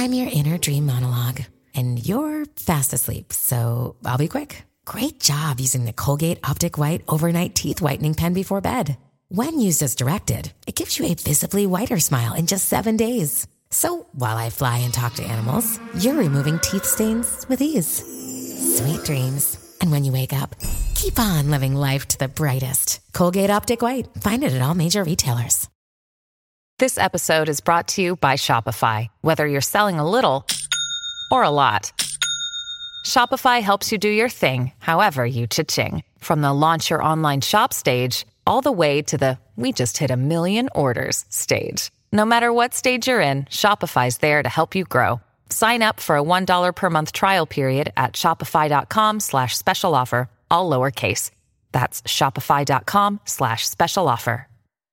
I'm your inner dream monologue, and you're fast asleep, so I'll be quick. Great job using the Colgate Optic White Overnight Teeth Whitening Pen before bed. When used as directed, it gives you a visibly whiter smile in just 7 days. So while I fly and talk to animals, you're removing teeth stains with ease. Sweet dreams. And when you wake up, keep on living life to the brightest. Colgate Optic White. Find it at all major retailers. This episode is brought to you by Shopify. Whether you're selling a little or a lot, Shopify helps you do your thing, however you cha-ching. From the launch your online shop stage, all the way to the we just hit 1 million orders stage. No matter what stage you're in, Shopify's there to help you grow. Sign up for a $1 per month trial period at shopify.com/special offer, all lowercase. That's shopify.com/special offer.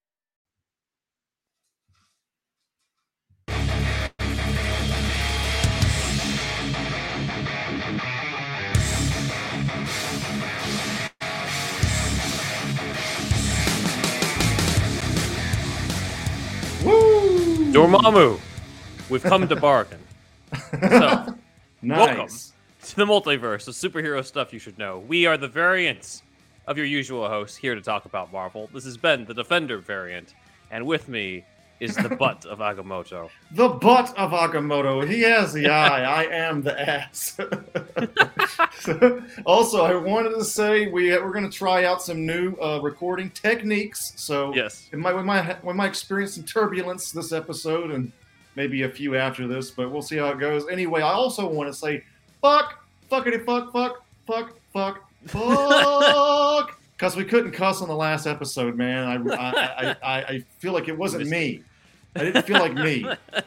Woo! Dormammu, we've come to bargain. So, Nice. welcome to the multiverse of superhero stuff you should know. We are the variants of your usual hosts here to talk about Marvel. This has been the Defender variant, and with me is the butt of Agamotto. The butt of Agamotto. He has the eye. I am the ass. Also, I wanted to say we're going to try out some new recording techniques. So Yes. we might experience some turbulence this episode and maybe a few after this, but we'll see how it goes. Anyway, I also want to say fuckity fuck, because we couldn't cuss on the last episode, man. I feel like it wasn't me. I didn't feel like me.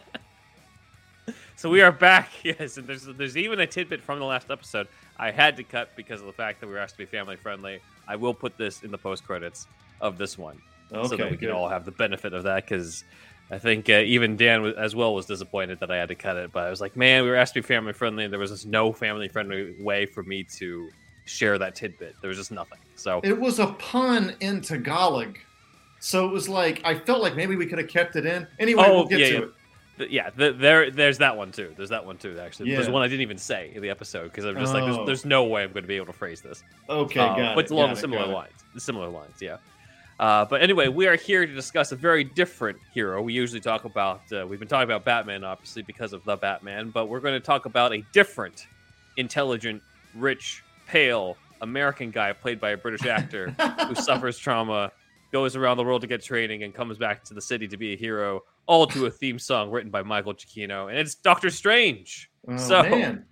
So we are back, yes, and there's even a tidbit from the last episode I had to cut because of the fact that we were asked to be family friendly. I will put this in the post credits of this one, so that we can all have the benefit of that. Because I think even Dan was disappointed that I had to cut it. But I was like, man, we were asked to be family friendly, and there was just no family friendly way for me to share that tidbit. There was just nothing. So it was a pun in Tagalog. So it was like, I felt like maybe we could have kept it in. Anyway, we'll get to it. There's that one too. There's that one too, actually. Yeah. There's one I didn't even say in the episode because I'm just like, there's no way I'm going to be able to phrase this. Okay, got it. But along similar lines, yeah. But anyway, we are here to discuss a very different hero. We usually talk about, we've been talking about Batman, obviously, because of the Batman, but we're going to talk about a different, intelligent, rich, pale American guy played by a British actor who suffers trauma, goes around the world to get training, and comes back to the city to be a hero, all to a theme song written by Michael Giacchino, and it's Doctor Strange. Oh, man.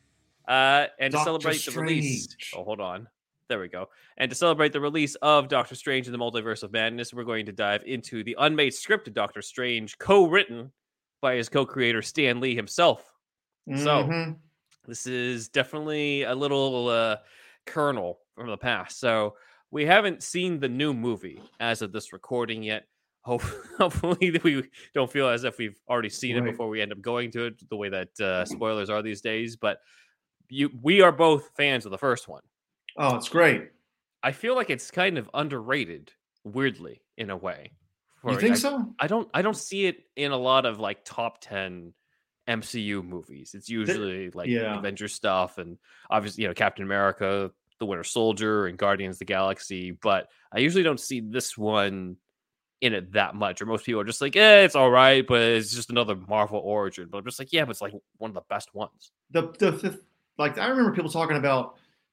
And to Doctor celebrate the release... Strange. Oh, hold on. There we go. And to celebrate the release of Doctor Strange in the Multiverse of Madness, we're going to dive into the unmade script of Doctor Strange, co-written by his co-creator Stan Lee himself. So, this is definitely a little kernel from the past. So, we haven't seen the new movie as of this recording yet. Hopefully, we don't feel as if we've already seen it before we end up going to it, the way that spoilers are these days. But we are both fans of the first one. Oh, it's great. I feel like it's kind of underrated, weirdly, in a way. You think so? I don't see it in a lot of like top 10 MCU movies. It's usually Avengers stuff, and obviously, Captain America, The Winter Soldier, and Guardians of the Galaxy. But I usually don't see this one in it that much. Or most people are just like, it's all right, but it's just another Marvel origin. But I'm just like, yeah, but it's like one of the best ones. I remember people talking about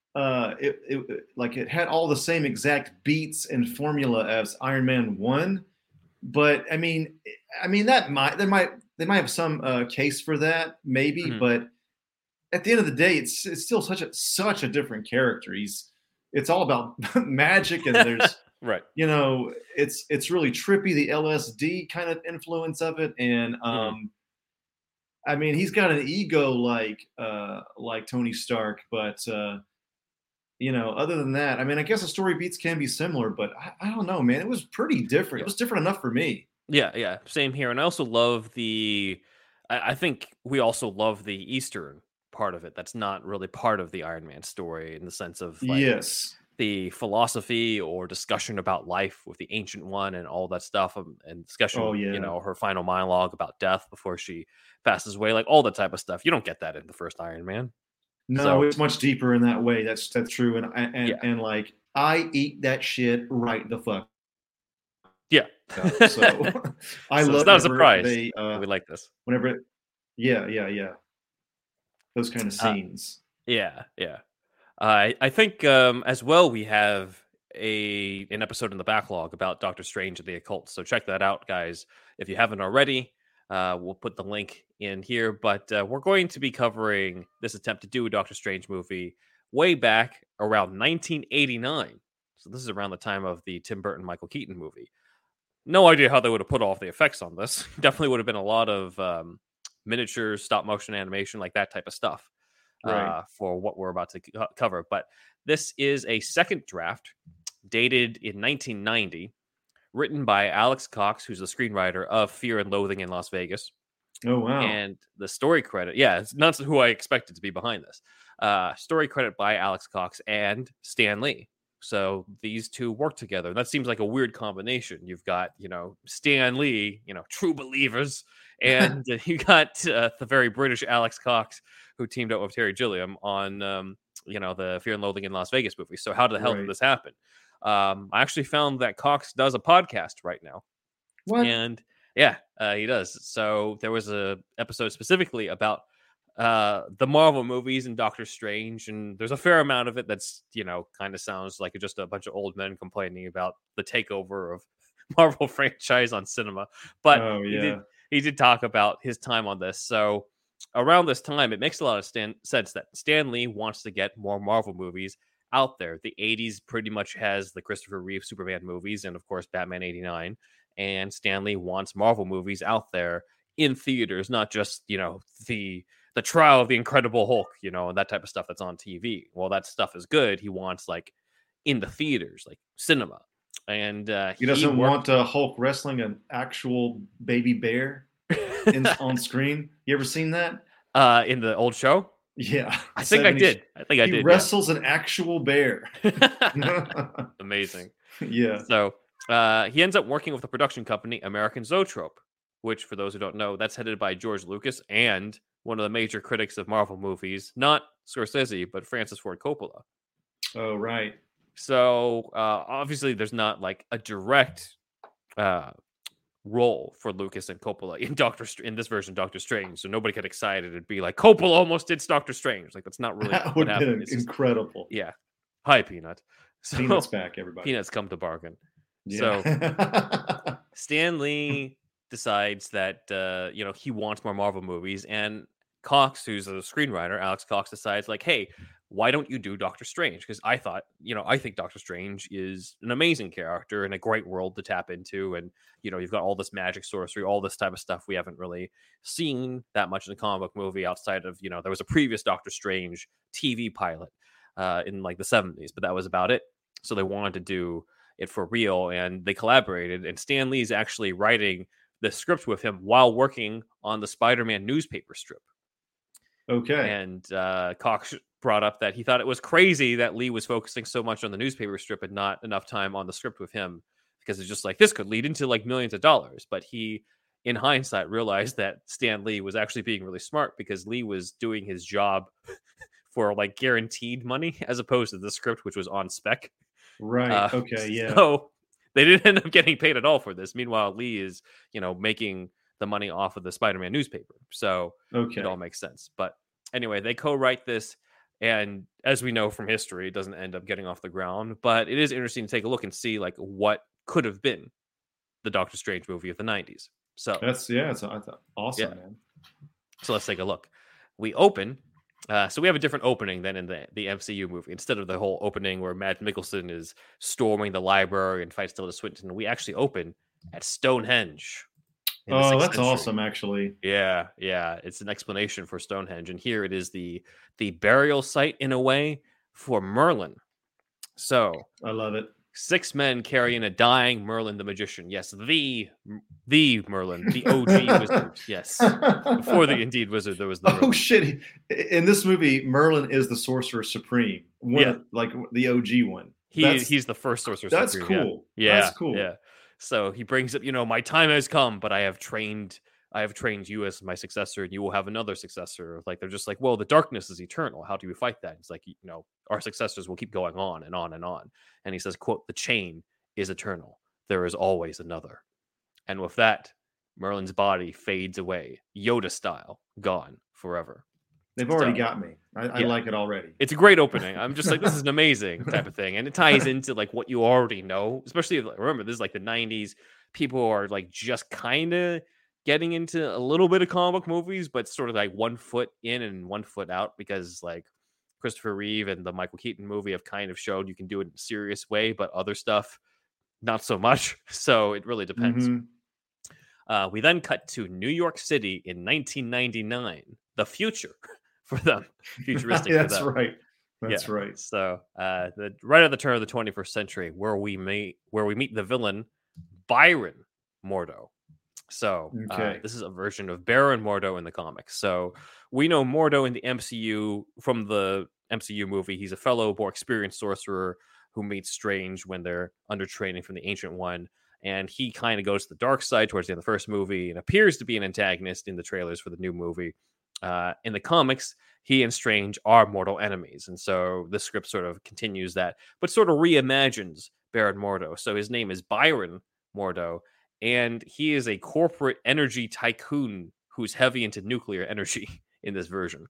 it had all the same exact beats and formula as Iron Man 1, but I mean that they might have some case for that maybe, but at the end of the day, it's still such a different character. It's all about magic, and there's right. It's really trippy, the LSD kind of influence of it, and I mean, he's got an ego like Tony Stark, but other than that, I mean, I guess the story beats can be similar, but I don't know, man. It was pretty different. It was different enough for me. Yeah, same here. And I also love I think we also love the Eastern part of it. That's not really part of the Iron Man story in the sense of yes. the philosophy or discussion about life with the Ancient One and all that stuff, and discussion, Oh yeah. her final monologue about death before she passes away, like all that type of stuff. You don't get that in the first Iron Man. No, So- it's much deeper in that way. That's true. And Yeah. and like I eat that shit right the fuck. Yeah. up. So I So love it's not a whenever surprise they that we like this. whenever it, yeah. Those kind of scenes. Yeah. I think as well we have an episode in the backlog about Doctor Strange and the occult. So check that out, guys, if you haven't already. We'll put the link in here, but we're going to be covering this attempt to do a Doctor Strange movie way back around 1989. So this is around the time of the Tim Burton Michael Keaton movie. No idea how they would have put off the effects on this. Definitely would have been a lot of miniatures, stop motion animation, like that type of stuff. Right. For what we're about to cover. But this is a second draft dated in 1990, written by Alex Cox, who's the screenwriter of Fear and Loathing in Las Vegas. Oh wow. And the story credit, it's not who I expected to be behind this. Story credit by Alex Cox and Stan Lee. So these two work together. That seems like a weird combination. You've got, Stan Lee, true believers, and you got the very British Alex Cox, who teamed up with Terry Gilliam on, the Fear and Loathing in Las Vegas movie. So how the hell did this happen? I actually found that Cox does a podcast right now. What? And he does. So there was a episode specifically about the Marvel movies and Doctor Strange, and there's a fair amount of it that's kind of sounds like just a bunch of old men complaining about the takeover of Marvel franchise on cinema. But he did talk about his time on this. So around this time, it makes a lot of sense that Stan Lee wants to get more Marvel movies out there. The 80s pretty much has the Christopher Reeve Superman movies and of course Batman 89, and Stan Lee wants Marvel movies out there in theaters, not just the trial of the Incredible Hulk, and that type of stuff that's on TV. Well, that stuff is good. He wants like in the theaters, like cinema. And he doesn't want Hulk wrestling an actual baby bear on screen. You ever seen that? In the old show? Yeah. I think I did. He wrestles an actual bear. Amazing. Yeah. So he ends up working with the production company American Zoetrope, which, for those who don't know, that's headed by George Lucas and one of the major critics of Marvel movies, not Scorsese, but Francis Ford Coppola. Oh, right. So obviously there's not like a direct role for Lucas and Coppola in this version of Doctor Strange. So nobody get excited and be like, Coppola almost did Doctor Strange. Like, that's not really that what would happened. It's incredible. Yeah. Hi, Peanut. So, Peanut's back, everybody. Peanuts come to bargain. Yeah. So Stan Lee decides that he wants more Marvel movies, and Cox, who's a screenwriter, Alex Cox, decides like, hey, why don't you do Doctor Strange? Because I think Doctor Strange is an amazing character and a great world to tap into, and you've got all this magic, sorcery, all this type of stuff we haven't really seen that much in a comic book movie outside of there was a previous Doctor Strange TV pilot in like the 70s, but that was about it. So they wanted to do it for real, and they collaborated, and Stan Lee's actually writing the script with him while working on the Spider-Man newspaper strip. Okay. And Cox brought up that he thought it was crazy that Lee was focusing so much on the newspaper strip and not enough time on the script with him, because it's just like this could lead into like millions of dollars. But he, in hindsight, realized that Stan Lee was actually being really smart, because Lee was doing his job for like guaranteed money as opposed to the script, which was on spec. Right. Okay. Yeah. So they didn't end up getting paid at all for this. Meanwhile, Lee is, making the money off of the Spider-Man newspaper. So it all makes sense. But anyway, they co-write this. And as we know from history, it doesn't end up getting off the ground. But it is interesting to take a look and see like what could have been the Doctor Strange movie of the 90s. So that's awesome, man. So let's take a look. We open. So we have a different opening than in the MCU movie. Instead of the whole opening where Matt Mikkelsen is storming the library and fights Tilda Swinton, we actually open at Stonehenge. Oh, that's awesome, actually. Yeah. It's an explanation for Stonehenge. And here it is the burial site, in a way, for Merlin. So I love it. 6 men carrying a dying Merlin the magician. Yes, the Merlin, the OG wizard. Yes. Before the Indeed Wizard, there was the Merlin. Oh, shit. In this movie, Merlin is the Sorcerer Supreme. Like the OG one. he's the first Sorcerer That's Supreme. cool. Yeah. That's cool. Yeah. So he brings up, my time has come, but I have trained you as my successor, and you will have another successor. Like, they're just like, well, the darkness is eternal. How do we fight that? It's like, our successors will keep going on and on and on. And he says, quote, the chain is eternal. There is always another. And with that, Merlin's body fades away, Yoda style, gone forever. They've already got me. I like it already. It's a great opening. I'm just like, this is an amazing type of thing. And it ties into like what you already know, especially remember, this is like the 90s. People are like just kind of getting into a little bit of comic book movies, but sort of like 1 foot in and 1 foot out, because like Christopher Reeve and the Michael Keaton movie have kind of showed you can do it in a serious way, but other stuff, not so much. So it really depends. Mm-hmm. We then cut to New York City in 1999, the future for them, futuristic. That's for them. Right. That's right. So right at the turn of the 21st century, where we meet the villain Byron Mordo. So this is a version of Baron Mordo in the comics. So we know Mordo in the MCU from the MCU movie. He's a fellow, more experienced sorcerer who meets Strange when they're under training from the Ancient One. And he kind of goes to the dark side towards the end of the first movie and appears to be an antagonist in the trailers for the new movie. In the comics, he and Strange are mortal enemies. And so the script sort of continues that, but sort of reimagines Baron Mordo. So his name is Byron Mordo, and he is a corporate energy tycoon who's heavy into nuclear energy in this version.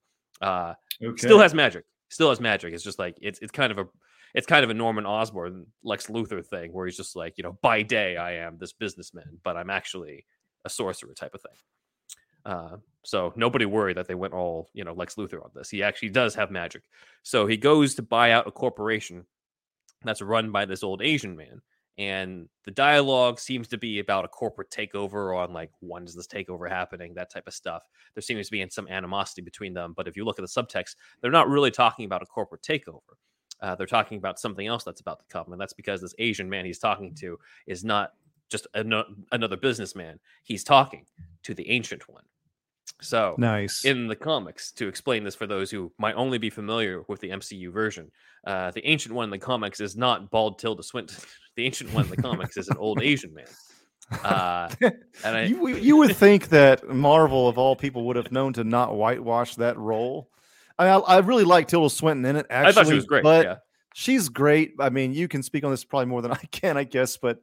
Still has magic. It's just like, it's kind of a Norman Osborn, Lex Luthor thing, where he's just like, by day I am this businessman, but I'm actually a sorcerer type of thing. So nobody worried that they went all, Lex Luthor on this. He actually does have magic. So he goes to buy out a corporation that's run by this old Asian man. And the dialogue seems to be about a corporate takeover on like, when is this takeover happening? That type of stuff. There seems to be some animosity between them. But if you look at the subtext, they're not really talking about a corporate takeover. They're talking about something else that's about to come. And that's because this Asian man he's talking to is not just another businessman. He's talking to the Ancient One. So nice. In the comics, to explain this for those who might only be familiar with the MCU version, the Ancient One in the comics is not bald Tilda Swinton. The Ancient One in the comics is an old Asian man. You would think that Marvel, of all people, would have known to not whitewash that role. I really like Tilda Swinton in it, actually. I thought she was great, but she's great. I mean, you can speak on this probably more than I can, I guess. But,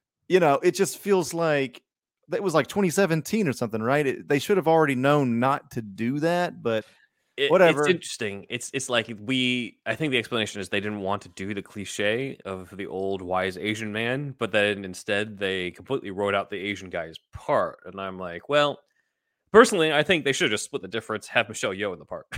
it just feels like that was like 2017 or something, right? They should have already known not to do that, but whatever. It's interesting. It's like I think the explanation is they didn't want to do the cliche of the old wise Asian man, but then instead they completely wrote out the Asian guy's part. And I'm like, well, personally, I think they should have just split the difference, have Michelle Yeoh in the part.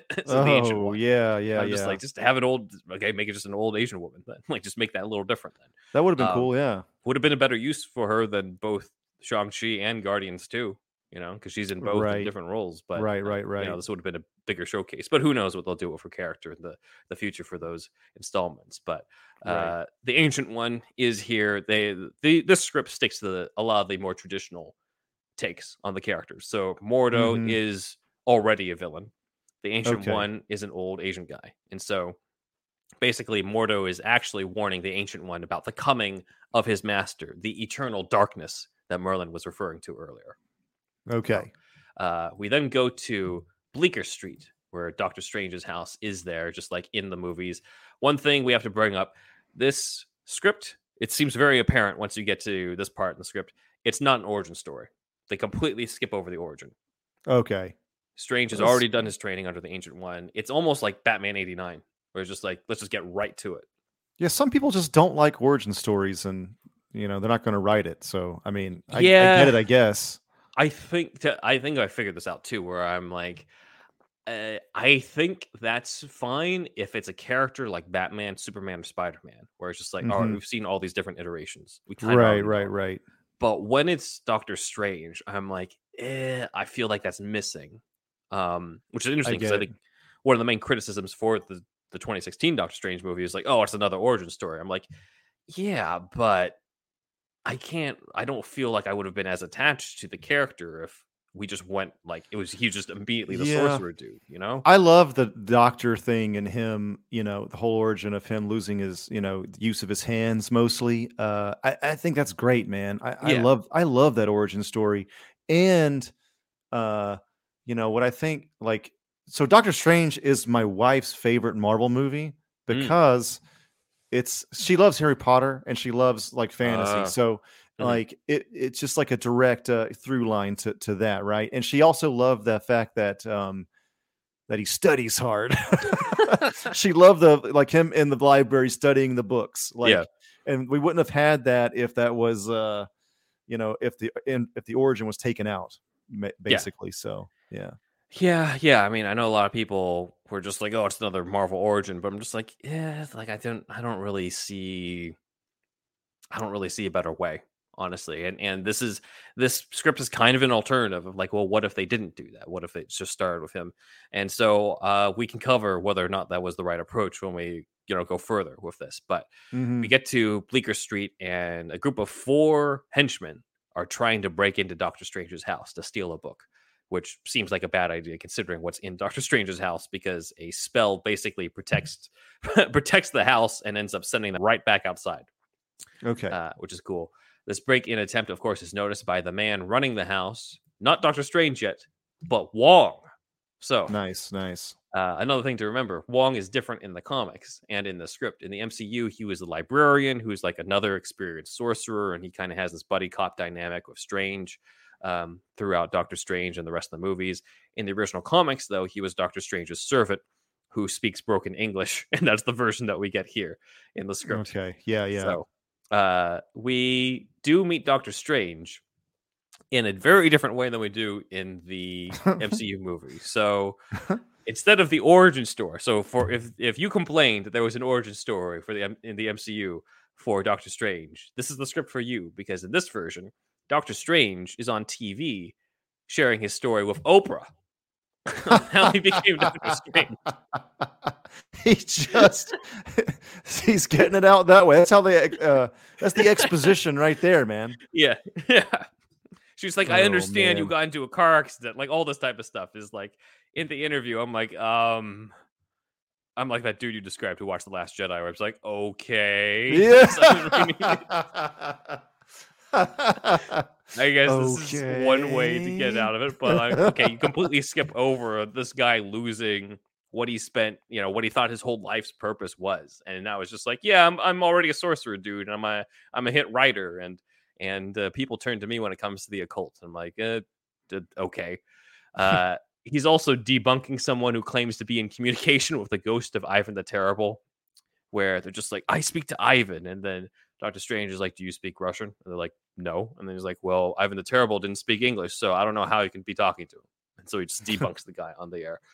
Yeah. Just have make it just an old Asian woman then. Like, just make that a little different then. That would have been cool, yeah. Would have been a better use for her than both Shang-Chi and Guardians too, because she's in both in different roles. But right. This would have been a bigger showcase. But who knows what they'll do with her character in the future for those installments. But the Ancient One is here. This script sticks to a lot of the more traditional takes on the characters. So Mordo is already a villain. The Ancient One is an old Asian guy. And so basically Mordo is actually warning the Ancient One about the coming of his master, the eternal darkness that Merlin was referring to earlier. Okay. We then go to Bleecker Street, where Doctor Strange's house is there, just like in the movies. One thing we have to bring up, this script, it seems very apparent once you get to this part in the script, it's not an origin story. They completely skip over the origin. Okay. Strange has already done his training under the Ancient One. It's almost like Batman 89, where it's just like, let's just get right to it. Yeah, some people just don't like origin stories, and they're not going to write it. So, I mean, I get it, I guess. I think I figured this out too, where I'm like, I think that's fine if it's a character like Batman, Superman, or Spider-Man, where it's just like, all right, we've seen all these different iterations. Right. But when it's Doctor Strange, I'm like, I feel like that's missing, which is interesting because I think one of the main criticisms for the 2016 Doctor Strange movie is like, oh, it's another origin story. I'm like, yeah, but I don't feel like I would have been as attached to the character if we just went like he was just immediately the Yeah. sorcerer dude, you know? I love the doctor thing and him, the whole origin of him losing his, use of his hands mostly. I think that's great, man. I Yeah. love that origin story. And what I think, like, so Doctor Strange is my wife's favorite Marvel movie because she loves Harry Potter and she loves like fantasy. So like it's just like a direct through line to that, right? And she also loved the fact that that he studies hard. She loved him in the library studying the books. And we wouldn't have had that if that was if the origin was taken out, basically. So Yeah. I mean, I know a lot of people were just like, "Oh, it's another Marvel origin," but I'm just like, yeah, like I don't really see a better way, honestly. And this script is kind of an alternative of like, well, what if they didn't do that? What if it just started with him? And so we can cover whether or not that was the right approach when we go further with this. But we get to Bleecker Street, and a group of 4 henchmen are trying to break into Doctor Strange's house to steal a book, which seems like a bad idea considering what's in Doctor Strange's house, because a spell basically protects the house and ends up sending them right back outside. Okay. Which is cool. This break-in attempt, of course, is noticed by the man running the house, not Doctor Strange yet, but Wong. So nice. Another thing to remember, Wong is different in the comics and in the script. In the MCU, he was a librarian who's like another experienced sorcerer, and he kind of has this buddy cop dynamic with Strange throughout Doctor Strange and the rest of the movies. In the original comics, though, he was Doctor Strange's servant who speaks broken English, and that's the version that we get here in the script. Okay, yeah. So we do meet Doctor Strange in a very different way than we do in the MCU movie. So instead of the origin story, so for if you complained that there was an origin story in the MCU for Doctor Strange, this is the script for you, because in this version, Doctor Strange is on TV sharing his story with Oprah on how he became Doctor Strange. He's getting it out that way. That's how that's the exposition right there, man. Yeah. She's like, I understand you got into a car accident, like all this type of stuff is like in the interview. I'm like that dude you described who watched The Last Jedi, where it's like, okay. Yeah. I guess this is one way to get out of it, but okay, you completely skip over this guy losing what he spent, what he thought his whole life's purpose was, and now it's just like, yeah, I'm already a sorcerer, dude, and I'm a hit writer, and people turn to me when it comes to the occult. I'm like, okay. He's also debunking someone who claims to be in communication with the ghost of Ivan the Terrible, where they're just like, I speak to Ivan, and then Doctor Strange is like, do you speak Russian? And they're like, no. And then he's like, well, Ivan the Terrible didn't speak English, so I don't know how you can be talking to him. And so he just debunks the guy on the air.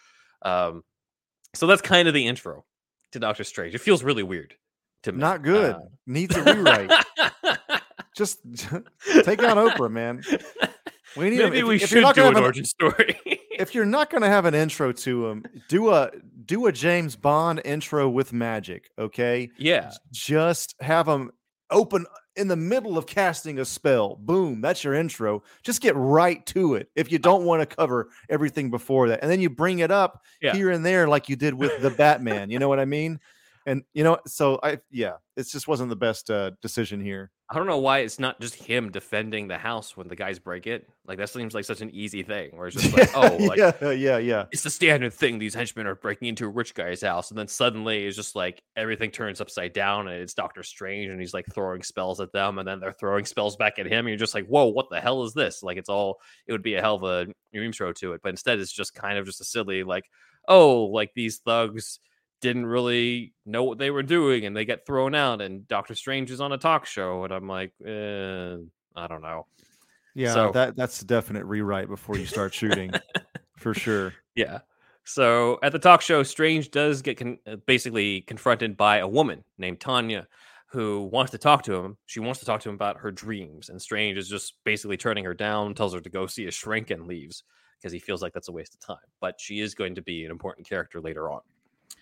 So that's kind of the intro to Doctor Strange. It feels really weird to me. Not good. Needs a rewrite. Just take on Oprah, man. Maybe we should do an origin story. If you're not going to have an intro to him, do a James Bond intro with magic, okay? Yeah. Just have him open in the middle of casting a spell. Boom, that's your intro. Just get right to it if you don't want to cover everything before that. And then you bring it up here and there like you did with the Batman. You know what I mean? And so it just wasn't the best decision here. I don't know why it's not just him defending the house when the guys break it. Like, that seems like such an easy thing, where it's just like, yeah. It's the standard thing. These henchmen are breaking into a rich guy's house, and then suddenly it's just like everything turns upside down, and it's Doctor Strange, and he's like throwing spells at them, and then they're throwing spells back at him. And you're just like, whoa, what the hell is this? Like, it would be a hell of a intro to it, but instead it's just kind of just a silly like, oh, like these thugs didn't really know what they were doing, and they get thrown out, and Doctor Strange is on a talk show, and I'm like, I don't know. Yeah, so, that's a definite rewrite before you start shooting, for sure. Yeah. So at the talk show, Strange does get basically confronted by a woman named Tanya, who wants to talk to him. She wants to talk to him about her dreams, and Strange is just basically turning her down, tells her to go see a shrink, and leaves because he feels like that's a waste of time. But she is going to be an important character later on.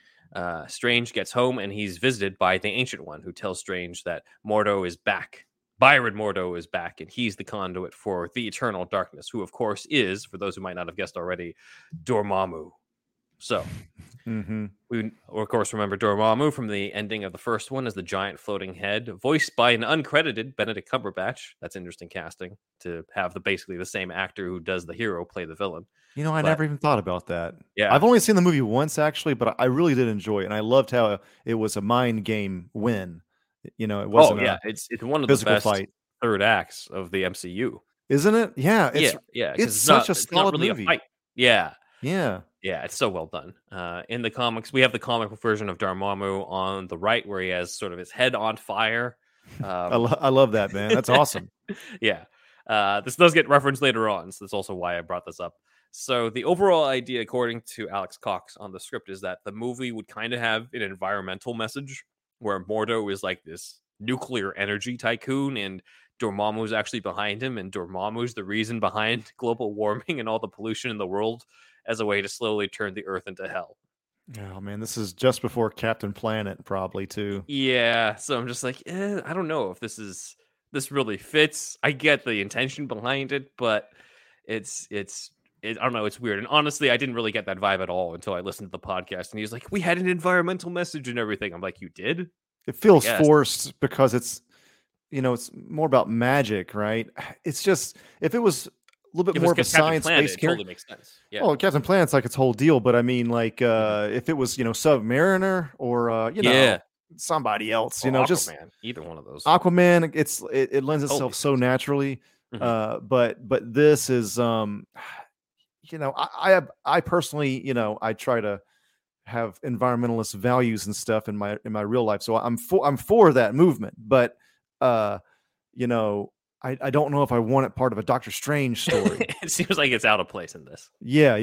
Strange gets home, and he's visited by the Ancient One, who tells Strange that Mordo is back Byron Mordo is back, and he's the conduit for the Eternal Darkness, who, of course, is, for those who might not have guessed already, Dormammu. So, we, of course, remember Dormammu from the ending of the first one as the giant floating head, voiced by an uncredited Benedict Cumberbatch. That's interesting casting, to have basically the same actor who does the hero play the villain. You know, I never even thought about that. Yeah. I've only seen the movie once, actually, but I really did enjoy it. And I loved how it was a mind game win. You know, it wasn't it's one of the physical best fight. third acts of the MCU. Isn't it? Yeah. It's such a solid really movie. A fight. Yeah. Yeah. Yeah, it's so well done. In the comics, we have the comic book version of Dormammu on the right, where he has sort of his head on fire. I love that, man. That's awesome. Yeah. This does get referenced later on, so that's also why I brought this up. So the overall idea, according to Alex Cox on the script, is that the movie would kind of have an environmental message, where Mordo is like this nuclear energy tycoon, and Dormammu's actually behind him, and Dormammu's the reason behind global warming and all the pollution in the world, as a way to slowly turn the Earth into hell. Oh man, this is just before Captain Planet, probably too. Yeah, so I'm just like, I don't know if this really fits. I get the intention behind it, but it's I don't know, it's weird. And honestly, I didn't really get that vibe at all until I listened to the podcast, and he's like, we had an environmental message and everything. I'm like, you did? It feels forced because it's, you know, it's more about magic, right? It's just, if it was a little bit more of a science-based character, totally makes sense. Yeah. Well, Captain Planet's like its whole deal, but I mean, like, if it was, you know, Submariner or you know, somebody else, you know, Aquaman, just either one of those. Aquaman, it lends itself so naturally. But this is, you know, I personally, you know, I try to have environmentalist values and stuff in my real life, so I'm for that movement, but you know, I don't know if I want it part of a Doctor Strange story. It seems like it's out of place in this. Yeah.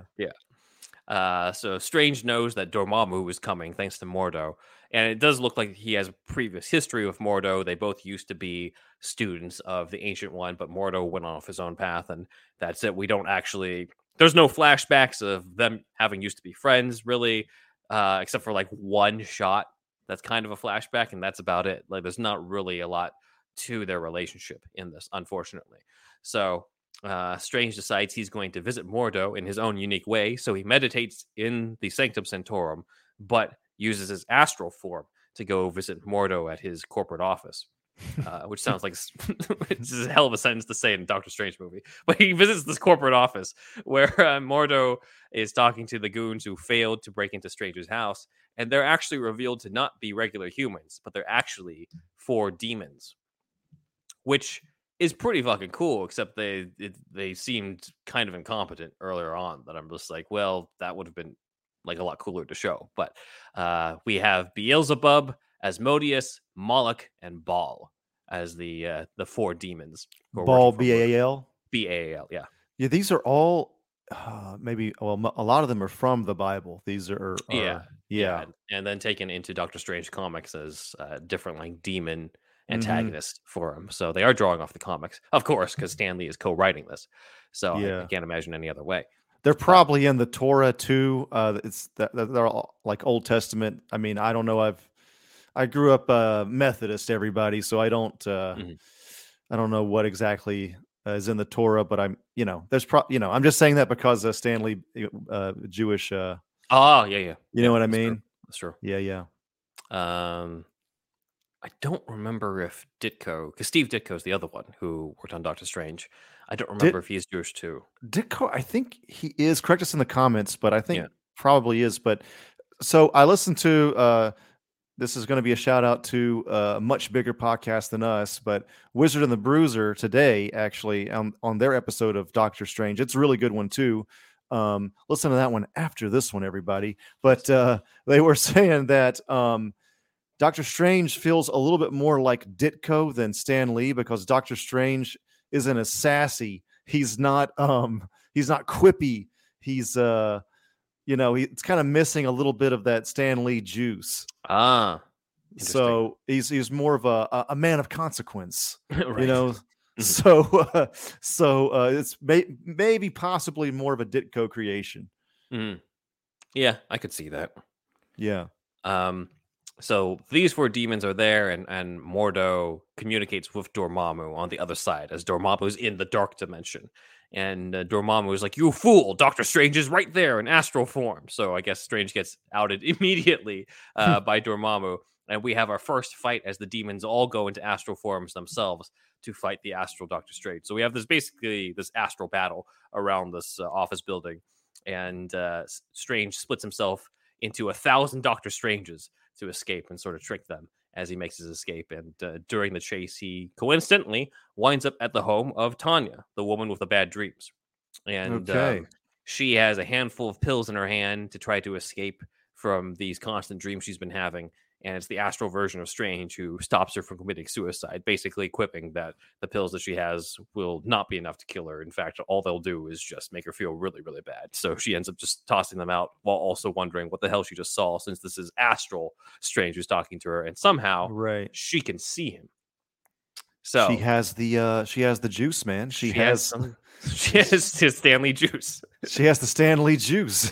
So Strange knows that Dormammu is coming thanks to Mordo, and it does look like he has a previous history with Mordo. They both used to be students of the Ancient One, but Mordo went off his own path, and that's it. We don't actually... There's no flashbacks of them having used to be friends, really, except for like one shot that's kind of a flashback, and that's about it. Like, there's not really a lot to their relationship in this, unfortunately. So Strange decides he's going to visit Mordo in his own unique way, so he meditates in the Sanctum Sanctorum, but uses his astral form to go visit Mordo at his corporate office. Which sounds like it's a hell of a sentence to say in a Doctor Strange movie. But he visits this corporate office where Mordo is talking to the goons who failed to break into Strange's house, and they're actually revealed to not be regular humans, but they're actually 4 demons, which is pretty fucking cool, except they seemed kind of incompetent earlier on, that I'm just like, well, that would have been like a lot cooler to show. But we have Beelzebub, Asmodeus, Moloch, and Baal as the 4 demons. Baal, B-A-A-L? B-A-A-L, yeah. Yeah, these are all maybe, well, a lot of them are from the Bible. These are yeah. And then taken into Doctor Strange comics as different like demon antagonists for him. So they are drawing off the comics, of course, because Stan Lee is co-writing this. So I can't imagine any other way. They're probably in the Torah too. They're all like Old Testament. I mean, I don't know. I grew up Methodist, everybody, so I don't know what exactly is in the Torah, but I'm, you know, I'm just saying that because Stan Lee, Jewish. Yeah. You know what I mean? That's true. Yeah. I don't remember if Ditko, because Steve Ditko is the other one who worked on Doctor Strange. I don't remember if he's Jewish too. Ditko, I think he is. Correct us in the comments, but I think probably is. But so I listened to. This is going to be a shout out to a much bigger podcast than us, but Wizard and the Bruiser today, actually, on their episode of Doctor Strange. It's a really good one too. Listen to that one after this one, everybody. But they were saying that Doctor Strange feels a little bit more like Ditko than Stan Lee, because Doctor Strange isn't as sassy. He's not quippy. He's it's kind of missing a little bit of that Stan Lee juice. So he's more of a man of consequence, right. You know. So it's maybe possibly more of a Ditko creation. Yeah, I could see that. Yeah. So these 4 demons are there, and Mordo communicates with Dormammu on the other side, as Dormammu's in the dark dimension. And Dormammu is like, "You fool! Doctor Strange is right there in astral form." So I guess Strange gets outed immediately by Dormammu, and we have our first fight as the demons all go into astral forms themselves to fight the astral Doctor Strange. So we have this astral battle around this office building, and Strange splits himself into 1,000 Doctor Stranges to escape and sort of trick them as he makes his escape. And during the chase, he coincidentally winds up at the home of Tanya, the woman with the bad dreams. And she has a handful of pills in her hand to try to escape from these constant dreams she's been having. And it's the astral version of Strange who stops her from committing suicide, basically quipping that the pills that she has will not be enough to kill her. In fact, all they'll do is just make her feel really, really bad. So she ends up just tossing them out while also wondering what the hell she just saw, since this is astral Strange who's talking to her, and somehow she can see him. So she has the juice, man. She has his Stanley juice. She has the Stanley juice.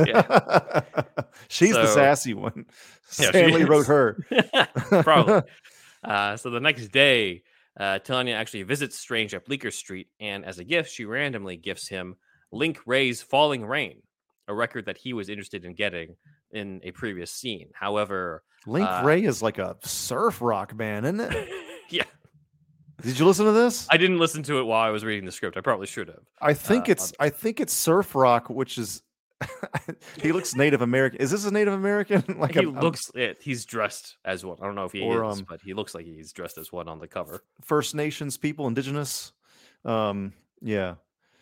She's the sassy one. Stanley wrote her. Probably. So the next day, Tanya actually visits Strange at Bleecker Street, and as a gift, she randomly gifts him Link Wray's Falling Rain, a record that he was interested in getting in a previous scene. However, Link Wray is like a surf rock band, isn't it? Yeah. Did you listen to this? I didn't listen to it while I was reading the script. I probably should have. I think it's surf rock, which is he looks Native American. Is this a Native American? Like he's dressed as one. I don't know if he is, but he looks like he's dressed as one on the cover. First Nations people, indigenous. Yeah.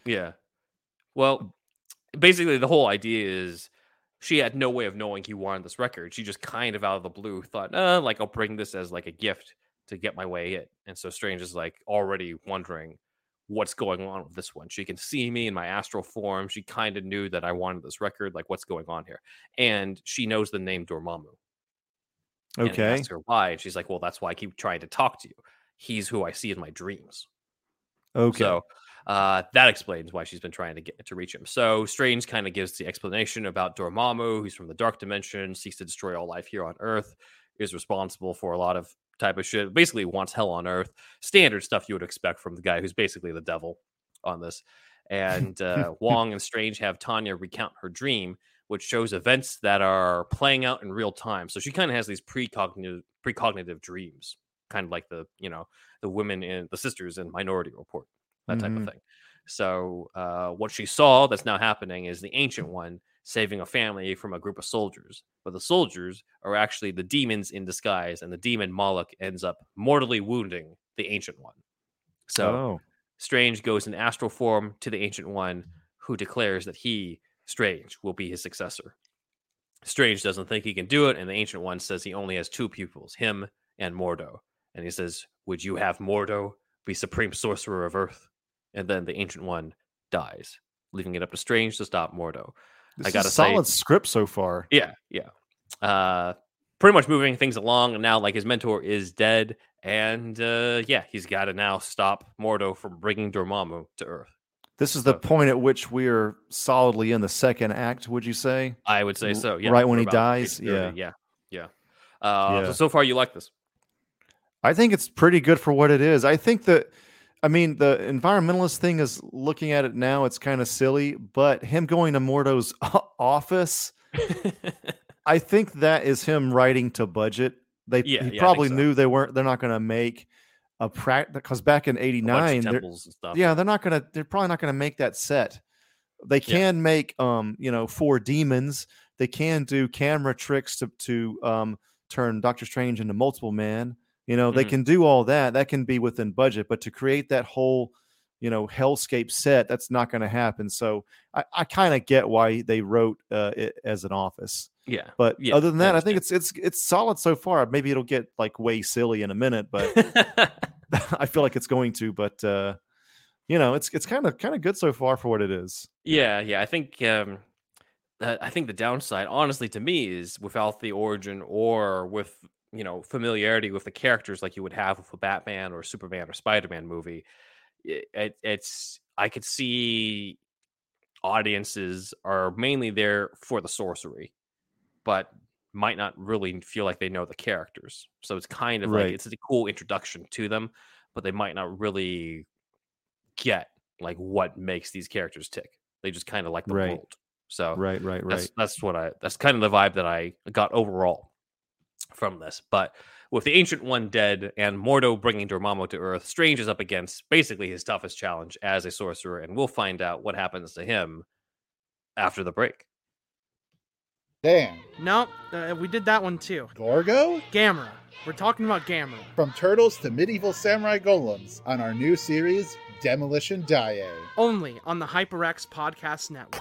Well, basically the whole idea is she had no way of knowing he wanted this record. She just kind of out of the blue thought, like I'll bring this as like a gift to get my way in. And so Strange is like already wondering what's going on with this one. She can see me in my astral form. She kind of knew that I wanted this record. Like, what's going on here? And she knows the name Dormammu. Okay. And he asks her why. And she's like, well, that's why I keep trying to talk to you. He's who I see in my dreams. Okay. So that explains why she's been trying to get to reach him. So Strange kind of gives the explanation about Dormammu, who's from the dark dimension, seeks to destroy all life here on Earth, is responsible for a lot of type of shit, basically wants hell on Earth, standard stuff you would expect from the guy who's basically the devil on this. And Wong and Strange have Tanya recount her dream, which shows events that are playing out in real time. So she kind of has these precognitive dreams, kind of like the women in the sisters in Minority Report, that type of thing. So what she saw that's now happening is the Ancient One saving a family from a group of soldiers. But the soldiers are actually the demons in disguise, and the demon Moloch ends up mortally wounding the Ancient One. So Strange goes in astral form to the Ancient One, who declares that he, Strange, will be his successor. Strange doesn't think he can do it, and the Ancient One says he only has 2 pupils, him and Mordo. And he says, would you have Mordo be Supreme Sorcerer of Earth? And then the Ancient One dies, leaving it up to Strange to stop Mordo. I got a solid script so far. Yeah. Pretty much moving things along, and now like his mentor is dead, and he's got to now stop Mordo from bringing Dormammu to Earth. This is the point at which we are solidly in the second act. Would you say? I would say so. Yeah, right when he dies. Yeah. So far, you like this? I think it's pretty good for what it is. I think the environmentalist thing is looking at it now. It's kind of silly, but him going to Mordo's office, I think that is him writing to budget. He probably knew they're not going to make a practice, because back in '89, they're probably not going to make that set. They can make 4 demons. They can do camera tricks to turn Doctor Strange into Multiple Man. They can do all that. That can be within budget, but to create that whole, hellscape set, that's not going to happen. So I kind of get why they wrote it as an office. Yeah. But other than that, I think it's solid so far. Maybe it'll get like way silly in a minute, but I feel like it's going to. But it's kind of good so far for what it is. Yeah. I think the downside, honestly, to me, is without the origin or with familiarity with the characters like you would have with a Batman or Superman or Spider-Man movie. I could see audiences are mainly there for the sorcery, but might not really feel like they know the characters. So it's kind of like Right. it's a cool introduction to them, but they might not really get like what makes these characters tick. They just kind of like the Right. world. So Right. that's kind of the vibe that I got overall from this. But with the Ancient One dead and Mordo bringing Dormammu to Earth, Strange is up against basically his toughest challenge as a sorcerer, and we'll find out what happens to him after the break. Dan. Nope, we did that one too. Gorgo? Gamera. We're talking about Gamera. From turtles to medieval samurai golems on our new series, Demolition Daiei. Only on the HyperX Podcast Network.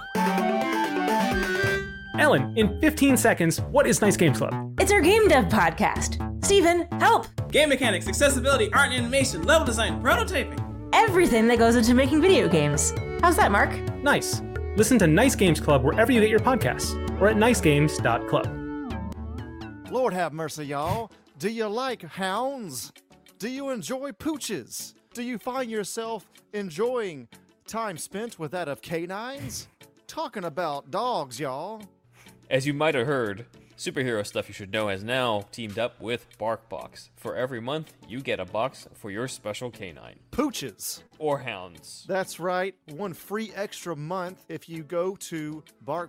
Ellen, in 15 seconds, what is Nice Games Club? It's our game dev podcast. Steven, help! Game mechanics, accessibility, art and animation, level design, prototyping. Everything that goes into making video games. How's that, Mark? Nice. Listen to Nice Games Club wherever you get your podcasts or at nicegames.club. Lord have mercy, y'all. Do you like hounds? Do you enjoy pooches? Do you find yourself enjoying time spent with that of canines? Talking about dogs, y'all. As you might have heard, Superhero Stuff You Should Know has now teamed up with BarkBox. For every month, you get a box for your special canine. Pooches. Or hounds. That's right. One free extra month if you go to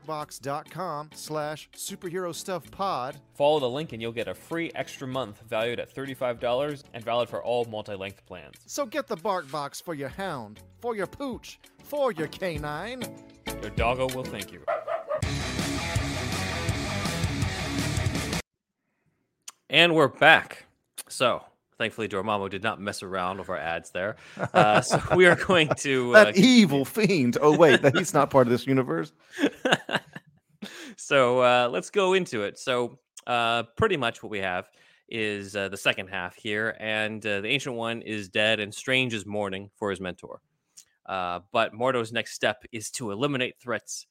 barkbox.com/superherostuffpod. Follow the link and you'll get a free extra month valued at $35 and valid for all multi-length plans. So get the BarkBox for your hound, for your pooch, for your canine. Your doggo will thank you. And we're back. So, thankfully, Dormammu did not mess around with our ads there. So we are going to... that evil fiend. Oh, wait, he's not part of this universe. So let's go into it. So pretty much what we have is the second half here. And the Ancient One is dead and Strange is mourning for his mentor. But Mordo's next step is to eliminate threats.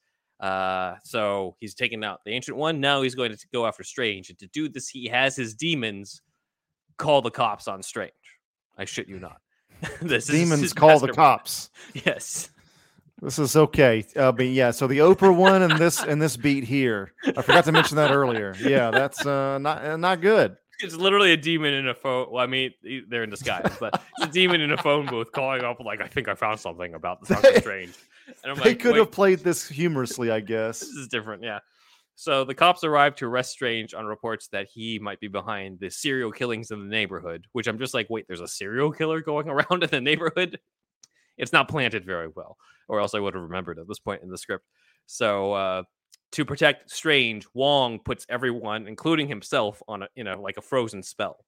So he's taken out the Ancient One. Now he's going to go after Strange. And to do this, he has his demons call the cops on Strange. I shit you not. Demons call the cops. Yes. This is okay. But yeah, so the Oprah one and this beat here. I forgot to mention that earlier. Yeah, that's not good. It's literally a demon in a phone. Well, I mean, they're in disguise, but it's a demon in a phone booth calling up like, I think I found something about Doctor Strange. And I'm They like, could wait, have played this humorously, I guess. this is different, yeah. So the cops arrive to arrest Strange on reports that he might be behind the serial killings in the neighborhood, which I'm just like, wait, there's a serial killer going around in the neighborhood? It's not planted very well, or else I would have remembered at this point in the script. So to protect Strange, Wong puts everyone, including himself, on a frozen spell.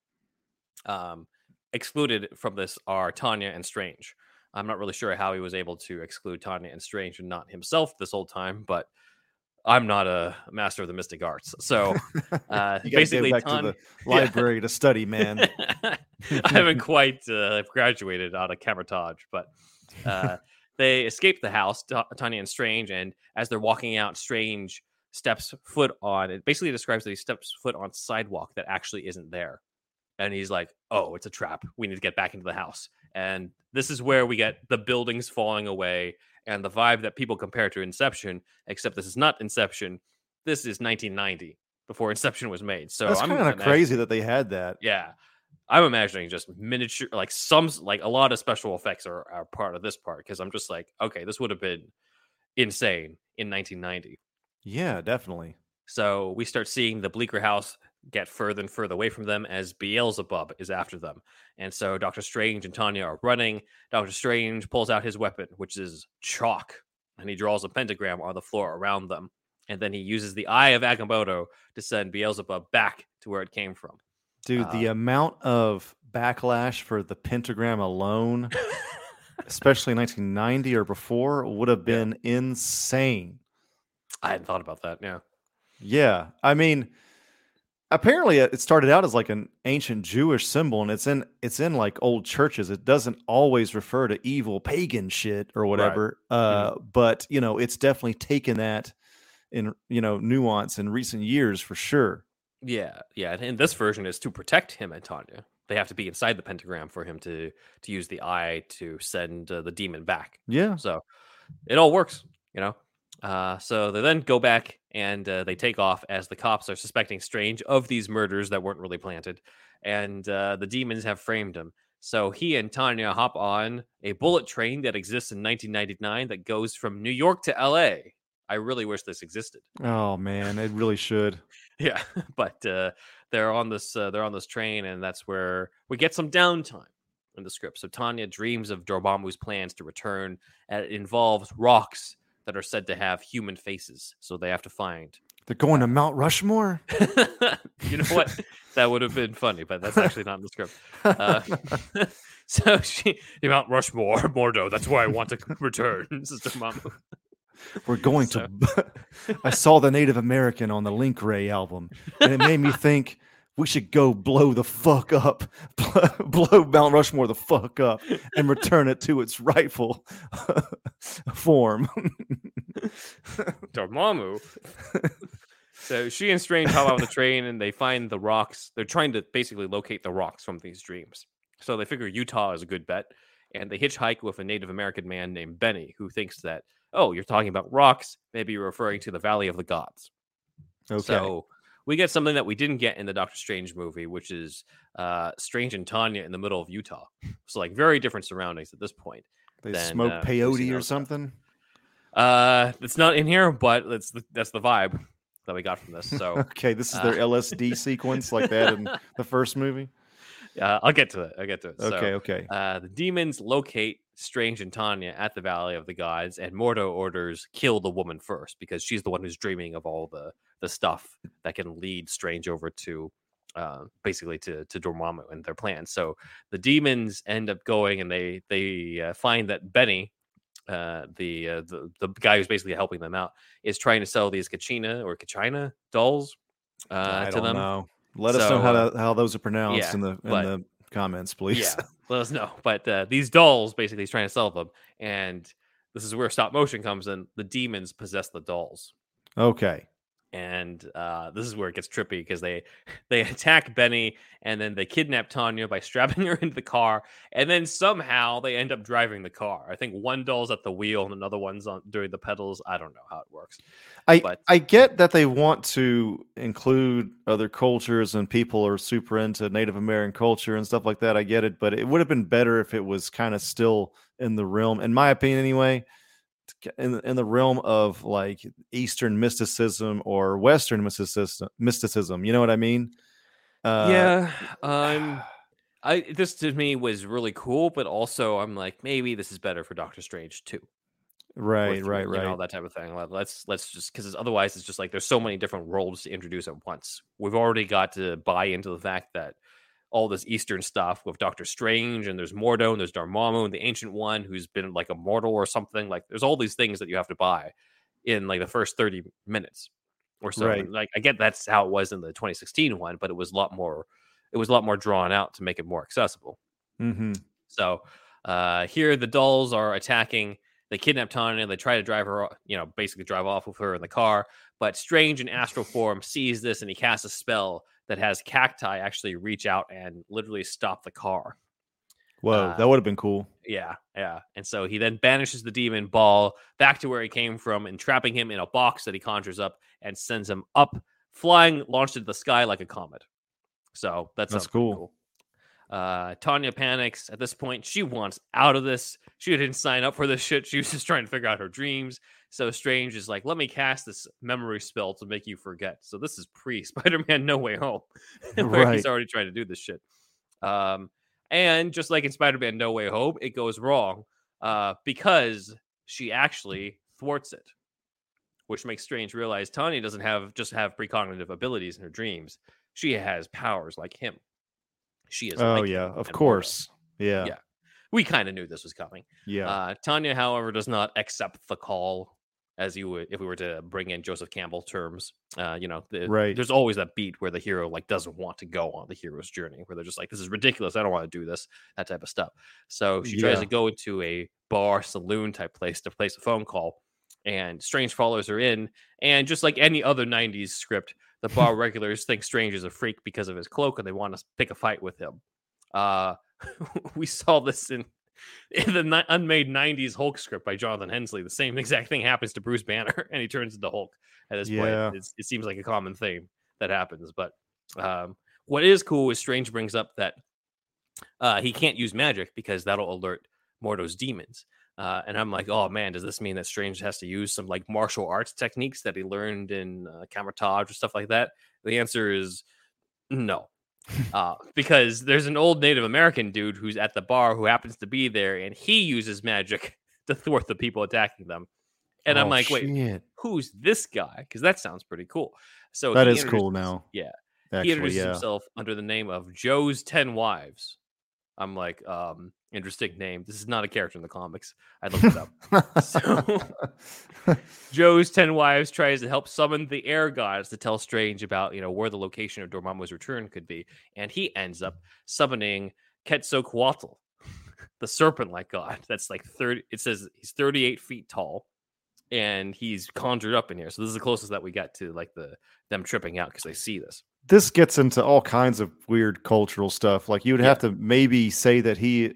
Excluded from this are Tanya and Strange. I'm not really sure how he was able to exclude Tanya and Strange and not himself this whole time, but I'm not a master of the mystic arts. So You basically, gotta go back to the library to study, man. I haven't quite graduated out of Camertage, but they escape the house, Tanya and Strange, and as they're walking out, Strange steps foot on, it basically describes that he steps foot on sidewalk that actually isn't there. And he's like, oh, it's a trap. We need to get back into the house. And this is where we get the buildings falling away and the vibe that people compare to Inception, except this is not Inception. This is 1990, before Inception was made. So That's kind of crazy that they had that. Yeah. I'm imagining just miniature, like a lot of special effects are part of this part, because I'm just like, okay, this would have been insane in 1990. Yeah, definitely. So we start seeing the Bleecker house get further and further away from them as Beelzebub is after them. And so Doctor Strange and Tanya are running. Doctor Strange pulls out his weapon, which is chalk, and he draws a pentagram on the floor around them. And then he uses the Eye of Agamotto to send Beelzebub back to where it came from. Dude, the amount of backlash for the pentagram alone, especially in 1990 or before, would have been insane. I hadn't thought about that. Yeah. Yeah. I mean, apparently it started out as like an ancient Jewish symbol, and it's in like old churches. It doesn't always refer to evil pagan shit or whatever. Right. But it's definitely taken that in, nuance in recent years for sure. Yeah. And this version is to protect him and Tanya. They have to be inside the pentagram for him to use the eye to send the demon back. Yeah. So it all works, So they then go back and they take off as the cops are suspecting Strange of these murders that weren't really planted. And the demons have framed him. So he and Tanya hop on a bullet train that exists in 1999 that goes from New York to LA. I really wish this existed. Oh man, it really should. Yeah, but they're on this train, and that's where we get some downtime in the script. So Tanya dreams of Dormammu's plans to return, and it involves rocks that are said to have human faces. So they have to find. They're going to Mount Rushmore? You know what? That would have been funny, but that's actually not in the script. So Mount Rushmore, Mordo, that's where I want to return, Sister Dormammu. We're going to. I saw the Native American on the Link Ray album, and it made me think we should go blow the fuck up, blow Mount Rushmore the fuck up, and return it to its rightful form. Dormammu. So she and Strange hop on the train, and they find the rocks. They're trying to basically locate the rocks from these dreams. So they figure Utah is a good bet, and they hitchhike with a Native American man named Benny, who thinks that, oh, you're talking about rocks. Maybe you're referring to the Valley of the Gods. Okay. So we get something that we didn't get in the Doctor Strange movie, which is Strange and Tanya in the middle of Utah. So like very different surroundings at this point. They smoke peyote or something? It's not in here, but that's the vibe that we got from this. So okay, this is their LSD sequence like that in the first movie. I'll get to it. Okay. The demons locate Strange and Tanya at the Valley of the Gods, and Mordo orders kill the woman first because she's the one who's dreaming of all the stuff that can lead Strange over to basically to Dormammu and their plans. So the demons end up going, and they find that Benny, the guy who's basically helping them out, is trying to sell these Kachina dolls I to don't them. know. Let us know how those are pronounced in the comments, please. Yeah, let us know. But these dolls, basically, he's trying to sell them, and this is where stop motion comes in. The demons possess the dolls. Okay. And this is where it gets trippy because they attack Benny, and then they kidnap Tanya by strapping her into the car, and then somehow they end up driving the car. I think one doll's at the wheel and another one's doing the pedals. I don't know how it works. I get that they want to include other cultures and people are super into Native American culture and stuff like that. I get it, but it would have been better if it was kind of still in the realm, in my opinion anyway, in the realm of like Eastern mysticism or Western mysticism. You know what I mean? This to me was really cool, but also I'm like, maybe this is better for Doctor Strange too. Right. You know, that type of thing. Let's just, because otherwise it's just like there's so many different worlds to introduce at once. We've already got to buy into the fact that all this Eastern stuff with Doctor Strange, and there's Mordo, and there's Dormammu, and the Ancient One who's been like a mortal or something. Like there's all these things that you have to buy in like the first 30 minutes or so. Right. And, like I get that's how it was in the 2016 one, but it was a lot more drawn out to make it more accessible. Mm-hmm. So here the dolls are attacking. They kidnap Tanya. They try to drive her, basically drive off with her in the car. But Strange in astral form sees this, and he casts a spell that has cacti actually reach out and literally stop the car. Whoa, that would have been cool. Yeah. And so he then banishes the demon Ball back to where he came from, entrapping him in a box that he conjures up and sends him up, flying, launched into the sky like a comet. So that's cool. Tanya panics at this point. She wants out of this. She didn't sign up for this shit. She was just trying to figure out her dreams. So Strange is like, let me cast this memory spell to make you forget. So this is pre-Spider-Man No Way Home, where he's already trying to do this shit. And just like in Spider-Man No Way Home, it goes wrong because she actually thwarts it, which makes Strange realize Tanya doesn't have precognitive abilities in her dreams. She has powers like him. She is. Oh, yeah, of course. Yeah. We kind of knew this was coming. Yeah. Tanya, however, does not accept the call, as you would if we were to bring in Joseph Campbell terms. There's always that beat where the hero like doesn't want to go on the hero's journey, where they're just like, this is ridiculous. I don't want to do this, that type of stuff. So she tries to go into a bar, saloon type place to place a phone call, and Strange follows her in. And just like any other 90s script, the bar regulars think Strange is a freak because of his cloak, and they want to pick a fight with him. We saw this in In the unmade 90s Hulk script by Jonathan Hensley, the same exact thing happens to Bruce Banner, and he turns into Hulk at this point. It seems like a common theme that happens. But what is cool is Strange brings up that he can't use magic because that'll alert Mordo's demons. And I'm like, oh man, does this mean that Strange has to use some like martial arts techniques that he learned in Camertage or stuff like that? The answer is no. Because there's an old Native American dude who's at the bar who happens to be there, and he uses magic to thwart the people attacking them. And I'm like, wait, who's this guy? Because that sounds pretty cool. So that is cool now. Yeah. He introduces himself under the name of Joe's 10 Wives. I'm like, interesting name. This is not a character in the comics. I looked it up. So Joe's 10 Wives tries to help summon the air gods to tell Strange about, where the location of Dormammu's return could be. And he ends up summoning Quetzalcoatl, the serpent-like god. That's like 30. It says he's 38 feet tall, and he's conjured up in here. So this is the closest that we got to like them tripping out because they see this. This gets into all kinds of weird cultural stuff. Like you would have to maybe say that he,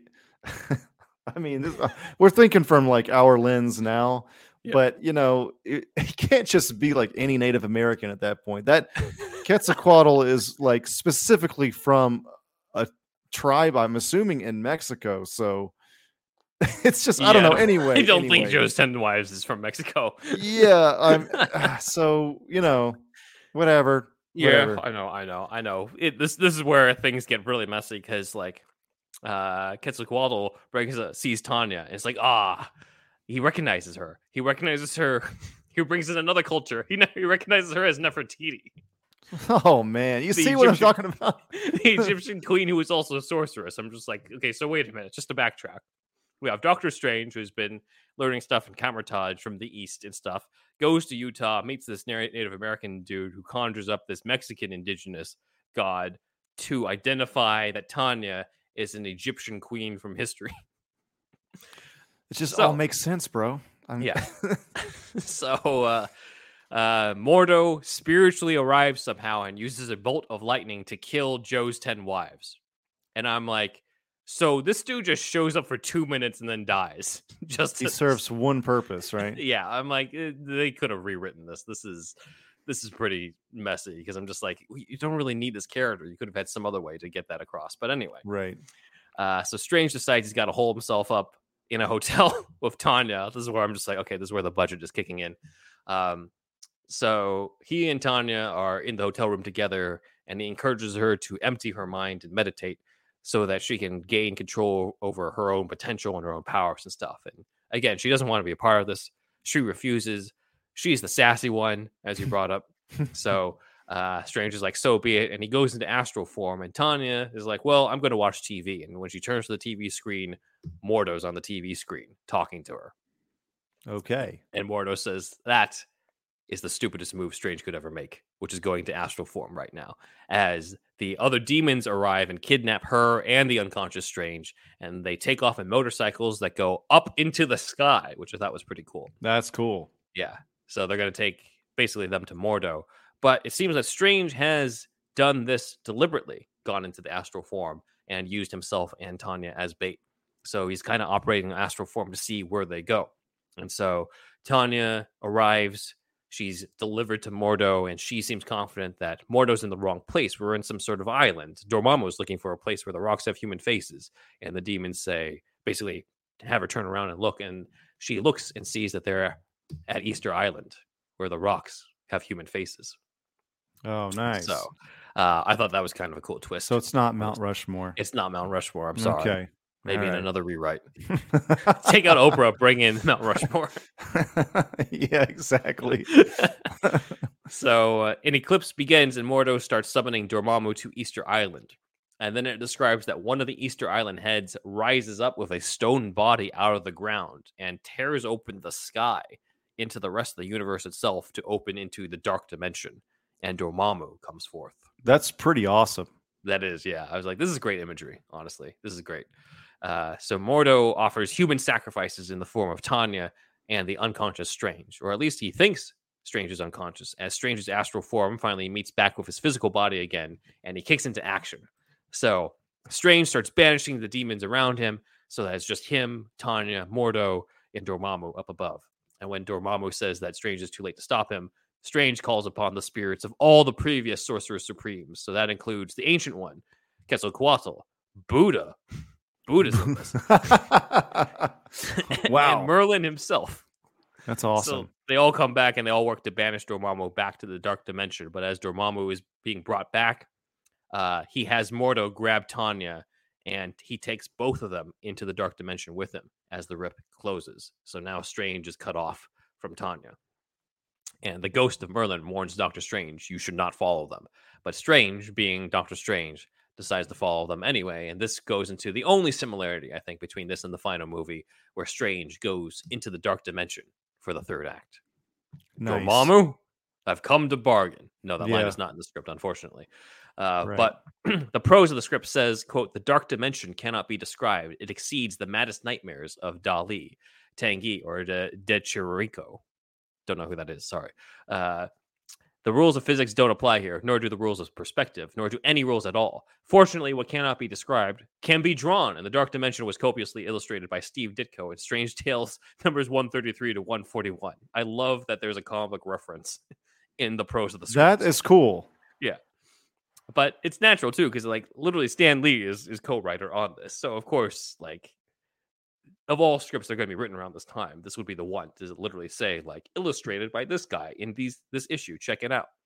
I mean, we're thinking from like our lens now, but it can't just be like any Native American at that point. That Quetzalcoatl is like specifically from a tribe, I'm assuming in Mexico. So it's just, I don't know. Anyway, I don't think Joe's 10 Wives is from Mexico. Yeah. So, whatever. Yeah, I know. This is where things get really messy because like Quetzalcoatl sees Tanya and it's like he recognizes her. He brings in another culture. He recognizes her as Nefertiti. Oh man, you see what I'm talking about? The Egyptian queen who was also a sorceress. I'm just like, okay, so wait a minute, just to backtrack. We have Doctor Strange, who's been learning stuff in Camertage from the East and stuff, goes to Utah, meets this Native American dude who conjures up this Mexican indigenous god to identify that Tanya is an Egyptian queen from history. It just all makes sense, bro. Yeah. So Mordo spiritually arrives somehow and uses a bolt of lightning to kill Joe's 10 wives. And I'm like, so this dude just shows up for 2 minutes and then dies. He serves one purpose, right? Yeah, I'm like, they could have rewritten this. This is pretty messy because I'm just like, you don't really need this character. You could have had some other way to get that across. But anyway, right. So Strange decides he's got to hold himself up in a hotel with Tanya. This is where I'm just like, okay, this is where the budget is kicking in. So he and Tanya are in the hotel room together, and he encourages her to empty her mind and meditate, so that she can gain control over her own potential and her own powers and stuff. And again, she doesn't want to be a part of this. She refuses. She's the sassy one, as you brought up. So Strange is like, so be it. And he goes into astral form. And Tanya is like, well, I'm going to watch TV. And when she turns to the TV screen, Mordo's on the TV screen talking to her. Okay. And Mordo says, that is the stupidest move Strange could ever make, which is going to astral form right now, as the other demons arrive and kidnap her and the unconscious Strange, and they take off in motorcycles that go up into the sky, which I thought was pretty cool. That's cool. Yeah. So they're going to take basically them to Mordo. But it seems that Strange has done this deliberately, gone into the astral form and used himself and Tanya as bait. So he's kind of operating in astral form to see where they go. And so Tanya arrives. She's delivered to Mordo, and she seems confident that Mordo's in the wrong place. We're in some sort of island. Dormammu's looking for a place where the rocks have human faces. And the demons say, basically, have her turn around and look. And she looks and sees that they're at Easter Island, where the rocks have human faces. Oh, nice. So I thought that was kind of a cool twist. So it's not Mount Rushmore. It's not Mount Rushmore. I'm sorry. Okay. Maybe in another rewrite. Take out Oprah, bring in Mount Rushmore. Yeah, exactly. So an eclipse begins and Mordo starts summoning Dormammu to Easter Island. And then it describes that one of the Easter Island heads rises up with a stone body out of the ground and tears open the sky into the rest of the universe itself to open into the dark dimension. And Dormammu comes forth. That's pretty awesome. That is, yeah. I was like, this is great imagery, honestly. This is great. So Mordo offers human sacrifices in the form of Tanya and the unconscious Strange, or at least he thinks Strange is unconscious, as Strange's astral form finally meets back with his physical body again, and he kicks into action. So Strange starts banishing the demons around him, So that it's just him, Tanya, Mordo, and Dormammu up above. And when Dormammu says that Strange is too late to stop him, Strange calls upon the spirits of all the previous Sorcerer Supremes. So that includes the Ancient One, Quetzalcoatl, Buddha, Buddhism, Wow. and Merlin himself. That's awesome. So they all come back and they all work to banish Dormammu back to the Dark Dimension. But as Dormammu is being brought back, he has Mordo grab Tanya and he takes both of them into the Dark Dimension with him as the rip closes. So now Strange is cut off from Tanya. And the ghost of Merlin warns Doctor Strange, you should not follow them. But Strange, being Doctor Strange, decides to follow them anyway. And this goes into the only similarity, I think, between this and the final movie, where Strange goes into the Dark Dimension for the third act. Nice. Dormammu, I've come to bargain. No, that line Yeah. is not in the script, unfortunately. Right. But the prose of the script says, quote, the Dark Dimension cannot be described. It exceeds the maddest nightmares of Dali, Tanguy, or De Chirico. Don't know who that is. Sorry. The rules of physics don't apply here, nor do the rules of perspective, nor do any rules at all. Fortunately, what cannot be described can be drawn, and the Dark Dimension was copiously illustrated by Steve Ditko in Strange Tales numbers 133 to 141. I love that there's a comic book reference in the prose of the script. That is cool. Yeah. But it's natural, too, because, like, literally Stan Lee is co-writer on this. So, of course, like, of all scripts that are going to be written around this time, this would be the one to literally say, like, illustrated by this guy in this issue. Check it out.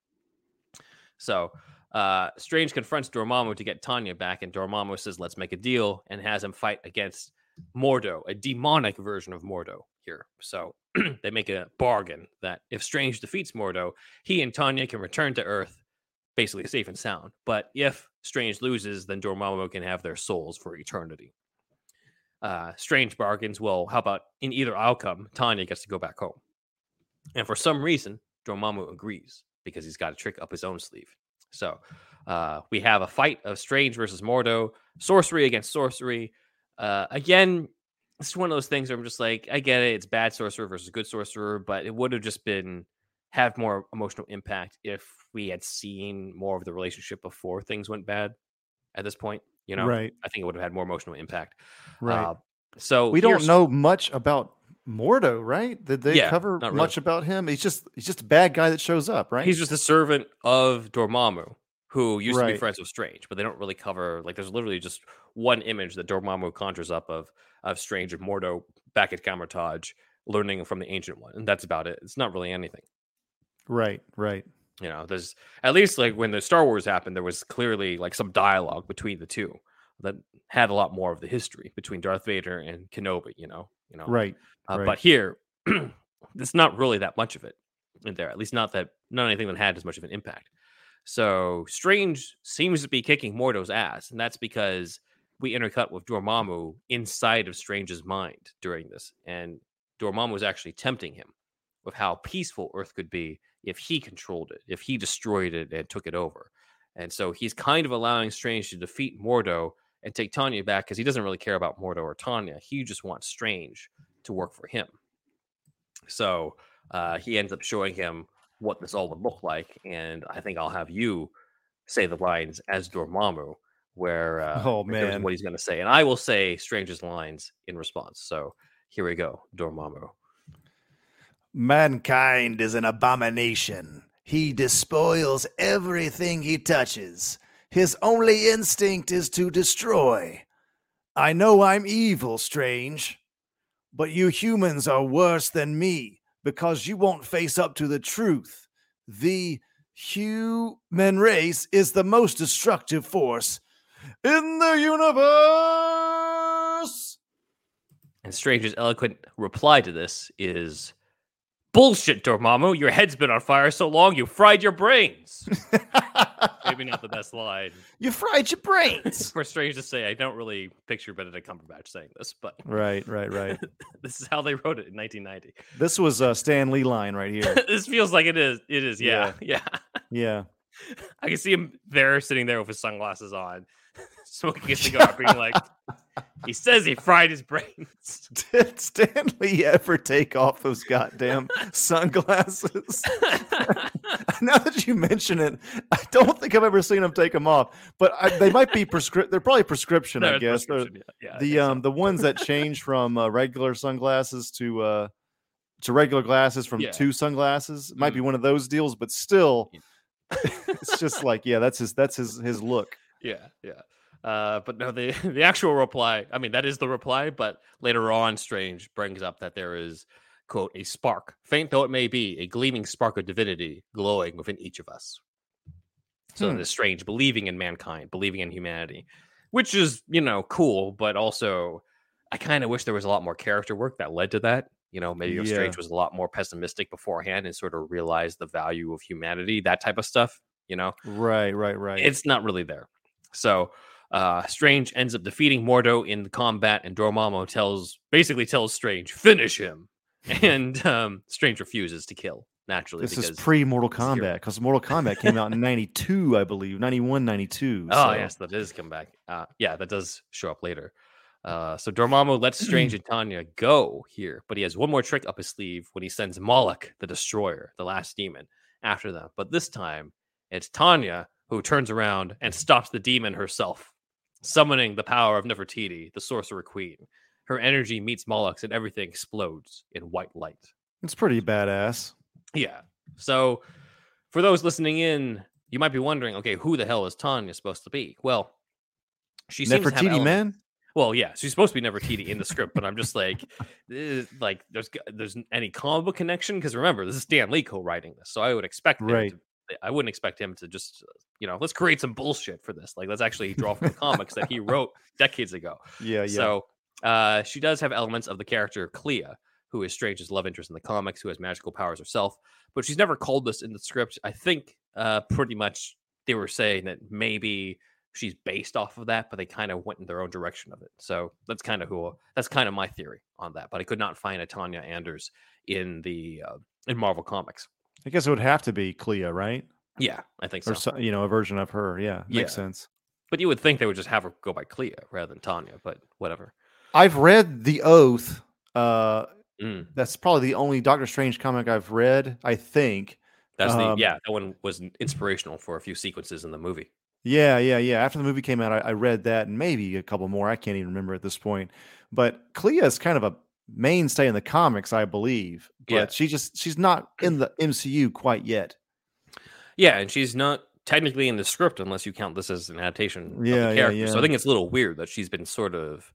So Strange confronts Dormammu to get Tanya back, and Dormammu says, let's make a deal, and has him fight against Mordo, a demonic version of Mordo here. So they make a bargain that if Strange defeats Mordo, he and Tanya can return to Earth, basically safe and sound. But if Strange loses, then Dormammu can have their souls for eternity. Strange bargains, well, how about in either outcome, Tanya gets to go back home. And for some reason, Dormammu agrees because he's got a trick up his own sleeve. So we have a fight of Strange versus Mordo, sorcery against sorcery. Again, it's one of those things where I'm just like, I get it, it's bad sorcerer versus good sorcerer, but it would have just had more emotional impact if we had seen more of the relationship before things went bad at this point. You know, Right. I think it would have had more emotional impact. Right. So we don't know much about Mordo, right? Did they cover not much about him? He's just a bad guy that shows up, right? He's just a servant of Dormammu who used to be Right. friends with Strange, but they don't really cover, like, there's literally just one image that Dormammu conjures up of Strange and Mordo back at Camertage learning from the Ancient One, and that's about it. It's not really anything. Right. You know, there's at least, like, when the Star Wars happened, there was clearly like some dialogue between the two that had a lot more of the history between Darth Vader and Kenobi, you know. Right. But here, there's not really that much of it in there. At least not anything that had as much of an impact. So Strange seems to be kicking Mordo's ass, and that's because we intercut with Dormammu inside of Strange's mind during this, and Dormammu was actually tempting him with how peaceful Earth could be if he controlled it, if he destroyed it and took it over. And so he's kind of allowing Strange to defeat Mordo and take Tanya back because he doesn't really care about Mordo or Tanya. He just wants Strange to work for him. So he ends up showing him what this all would look like. And I think I'll have you say the lines as Dormammu, where Oh, man. what he's going to say. And I will say Strange's lines in response. So here we go, Dormammu. Mankind is an abomination. He despoils everything he touches. His only instinct is to destroy. I know I'm evil, Strange, but you humans are worse than me because you won't face up to the truth. The human race is the most destructive force in the universe. And Strange's eloquent reply to this is, bullshit, Dormammu. Your head's been on fire so long you fried your brains. Maybe not the best line. You fried your brains. For Strange to say, I don't really picture Benedict Cumberbatch saying this, but Right. this is how they wrote it in 1990. This was a Stan Lee line right here. This feels like it is. It is. Yeah. Yeah. I can see him sitting there with his sunglasses on, smoking a cigar, being like, He says he fried his brains. Did Stan Lee ever take off those goddamn sunglasses? Now that you mention it, I don't think I've ever seen him take them off. But they might be They're probably prescription, I guess. The ones that change from regular sunglasses to regular glasses from two sunglasses might be one of those deals. But still, it's just like, that's his look. Yeah. But no, the actual reply, I mean, that is the reply, but later on, Strange brings up that there is, quote, a spark, faint though it may be, a gleaming spark of divinity glowing within each of us. So this Strange believing in mankind, believing in humanity, which is, cool, but also I kind of wish there was a lot more character work that led to that. Maybe if Strange was a lot more pessimistic beforehand and sort of realized the value of humanity, that type of stuff, Right. It's not really there. So Strange ends up defeating Mordo in the combat, and Dormammu tells Strange, finish him. And Strange refuses to kill, naturally. This is pre-Mortal Kombat, because Mortal Kombat came out in 92, I believe, 91, 92. Oh, yes, that does come back. That does show up later. So Dormammu lets Strange and Tanya go here, but he has one more trick up his sleeve when he sends Moloch, the Destroyer, the last demon, after them. But this time, it's Tanya who turns around and stops the demon herself, summoning the power of Nefertiti, the Sorcerer Queen. Her energy meets Moloch's and everything explodes in white light. It's pretty badass. Yeah. So for those listening in, you might be wondering, okay, who the hell is Tanya supposed to be? Well, she seems to have Nefertiti, man? Well, yeah, she's supposed to be Nefertiti in the script, but I'm just like there's any comic book connection? Because remember, this is Stan Lee co-writing this, so I would expect I wouldn't expect him to just, let's create some bullshit for this. Like, let's actually draw from the comics that he wrote decades ago. Yeah. So she does have elements of the character Clea, who is Strange's love interest in the comics, who has magical powers herself, but she's never called this in the script. I think pretty much they were saying that maybe she's based off of that, but they kind of went in their own direction of it. So that's kind of my theory on that. But I could not find a Tanya Anders in Marvel Comics. I guess it would have to be Clea, right? Yeah, I think so. Or a version of her. Yeah, makes sense. But you would think they would just have her go by Clea rather than Tanya, but whatever. I've read The Oath. That's probably the only Doctor Strange comic I've read, I think. That's that one was inspirational for a few sequences in the movie. Yeah. After the movie came out, I read that and maybe a couple more. I can't even remember at this point. But Clea is kind of a mainstay in the comics, I believe. But she's not in the MCU quite yet. Yeah, and she's not technically in the script unless you count this as an adaptation of the character. Yeah. So I think it's a little weird that she's been sort of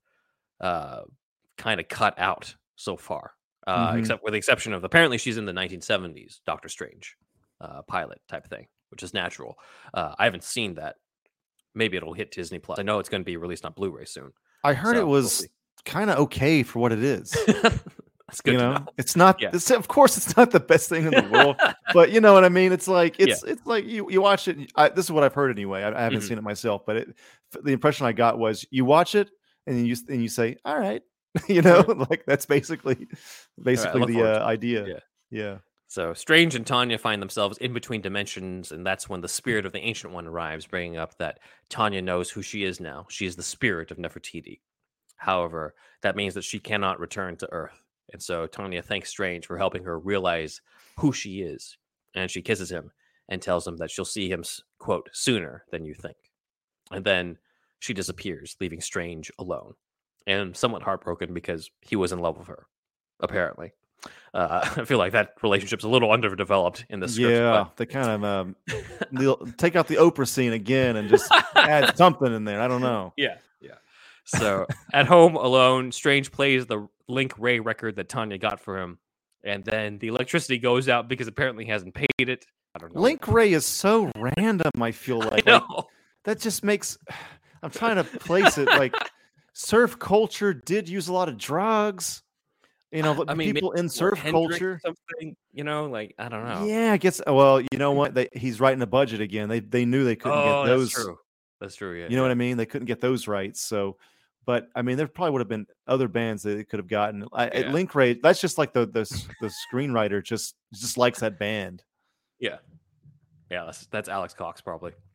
kind of cut out so far. Except with the exception of apparently she's in the 1970s Doctor Strange pilot type thing, which is natural. I haven't seen that. Maybe it'll hit Disney Plus. I know it's going to be released on Blu-ray soon. I heard it was kind of okay for what it is. That's good to know. It's not. Yeah. Of course, it's not the best thing in the world, but you know what I mean. It's like it's like you watch it. This is what I've heard anyway. I haven't seen it myself, but the impression I got was you watch it and you say, "All right," like that's basically the idea. Yeah. So Strange and Tanya find themselves in between dimensions, and that's when the spirit of the Ancient One arrives, bringing up that Tanya knows who she is now. She is the spirit of Nefertiti. However, that means that she cannot return to Earth. And so Tanya thanks Strange for helping her realize who she is. And she kisses him and tells him that she'll see him, quote, sooner than you think. And then she disappears, leaving Strange alone and somewhat heartbroken because he was in love with her, apparently. I feel like that relationship's a little underdeveloped in the script. Yeah, they kind of take out the Oprah scene again and just add something in there. I don't know. Yeah. So at home alone, Strange plays the Link Ray record that Tanya got for him, and then the electricity goes out because apparently he hasn't paid it. I don't know. Link Ray is so random, I feel like. That just makes... I'm trying to place it like surf culture did use a lot of drugs. People in surf culture, something, I don't know. Yeah, I guess. Well, you know what? He's writing a budget again. They knew they couldn't get those. That's true. Yeah. You know what I mean? They couldn't get those rights. So, but I mean, there probably would have been other bands that they could have gotten. Link Ray, that's just like the screenwriter just likes that band. Yeah. That's Alex Cox probably.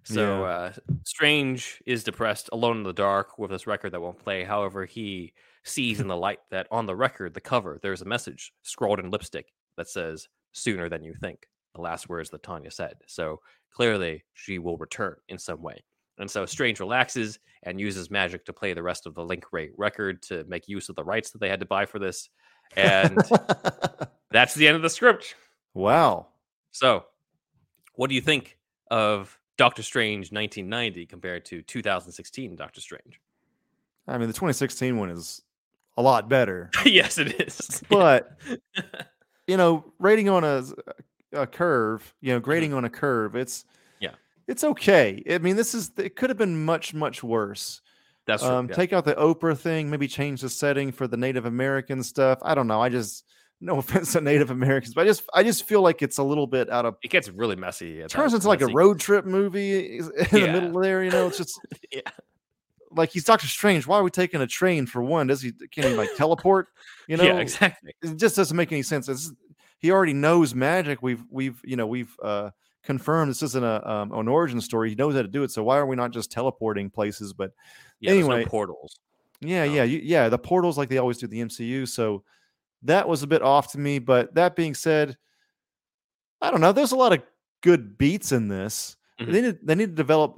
So Strange is depressed, alone in the dark with this record that won't play. However, he sees in the light that on the record, the cover, there's a message scrawled in lipstick that says, "Sooner than you think." The last words that Tanya said. So clearly she will return in some way. And so Strange relaxes and uses magic to play the rest of the Link Ray record to make use of the rights that they had to buy for this. And that's the end of the script. Wow. So what do you think of Doctor Strange 1990 compared to 2016 Doctor Strange? I mean, the 2016 one is a lot better. Yes, it is. But, rating on a curve, grading on a curve, it's okay. I mean, it could have been much, much worse. That's true. Take out the Oprah thing, maybe change the setting for the Native American stuff. I don't know. No offense to Native Americans, but I just feel like it's a little bit out of. It gets really messy. It turns into like a road trip movie in the middle there. It's just like he's Doctor Strange. Why are we taking a train for one? Can he like teleport? Yeah, exactly. It just doesn't make any sense. He already knows magic. We've confirmed this isn't an origin story. He knows how to do it. So why are we not just teleporting places? But anyway, no portals. Yeah. The portals like they always do the MCU. So that was a bit off to me. But that being said, I don't know. There's a lot of good beats in this. Mm-hmm. They need to develop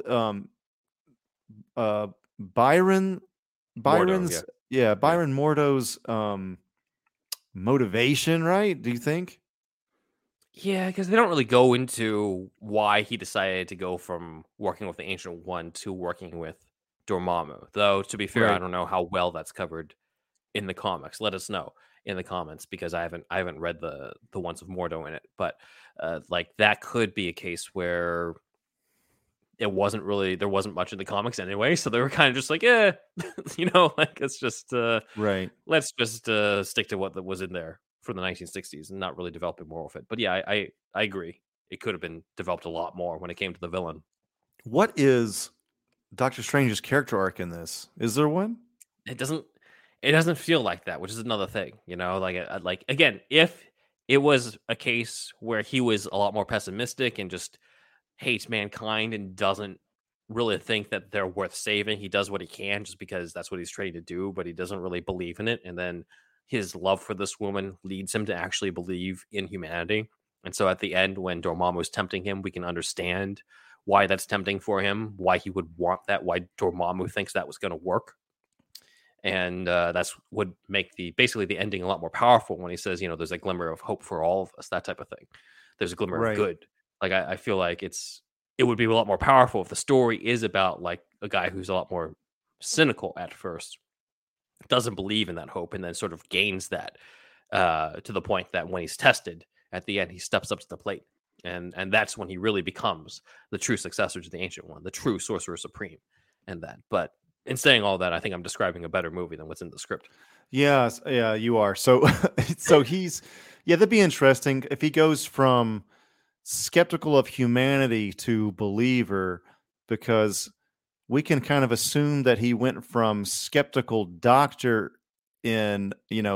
Byron Mordo's motivation, right? Do you think? Yeah, because they don't really go into why he decided to go from working with the Ancient One to working with Dormammu. Though, to be fair, right. I don't know how well that's covered in the comics. Let us know in the comments because I haven't read the ones with Mordo in it. But that could be a case where there wasn't much in the comics anyway, so they were kind of just like, it's just right. Let's just stick to what was in there for the 1960s and not really developing more of it. But yeah, I agree. It could have been developed a lot more when it came to the villain. What is Doctor Strange's character arc in this? Is there one? It doesn't feel like that, which is another thing. Like again, if it was a case where he was a lot more pessimistic and just hates mankind and doesn't really think that they're worth saving, he does what he can just because that's what he's trained to do, but he doesn't really believe in it. And then his love for this woman leads him to actually believe in humanity. And so at the end, when Dormammu is tempting him, we can understand why that's tempting for him, why he would want that, why Dormammu thinks that was going to work. And that's would make the ending a lot more powerful when he says, there's a glimmer of hope for all of us, that type of thing. There's a glimmer of good. Like, I feel like it would be a lot more powerful if the story is about like a guy who's a lot more cynical at first, doesn't believe in that hope, and then sort of gains that to the point that when he's tested at the end, he steps up to the plate. And that's when he really becomes the true successor to the Ancient One, the true Sorcerer Supreme, and that. But in saying all that, I think I'm describing a better movie than what's in the script. Yeah, you are. So that'd be interesting if he goes from skeptical of humanity to believer, because we can kind of assume that he went from skeptical doctor in,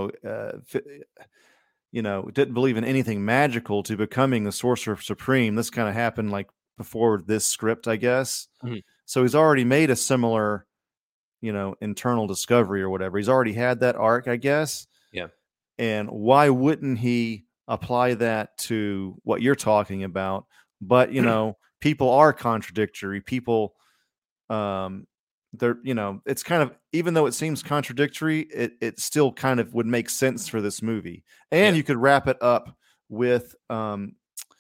didn't believe in anything magical to becoming the Sorcerer Supreme. This kind of happened like before this script, I guess. Mm-hmm. So he's already made a similar, internal discovery or whatever. He's already had that arc, I guess. Yeah. And why wouldn't he apply that to what you're talking about? But, people are contradictory. People, it's kind of, even though it seems contradictory, it still kind of would make sense for this movie. And you could wrap it up with, him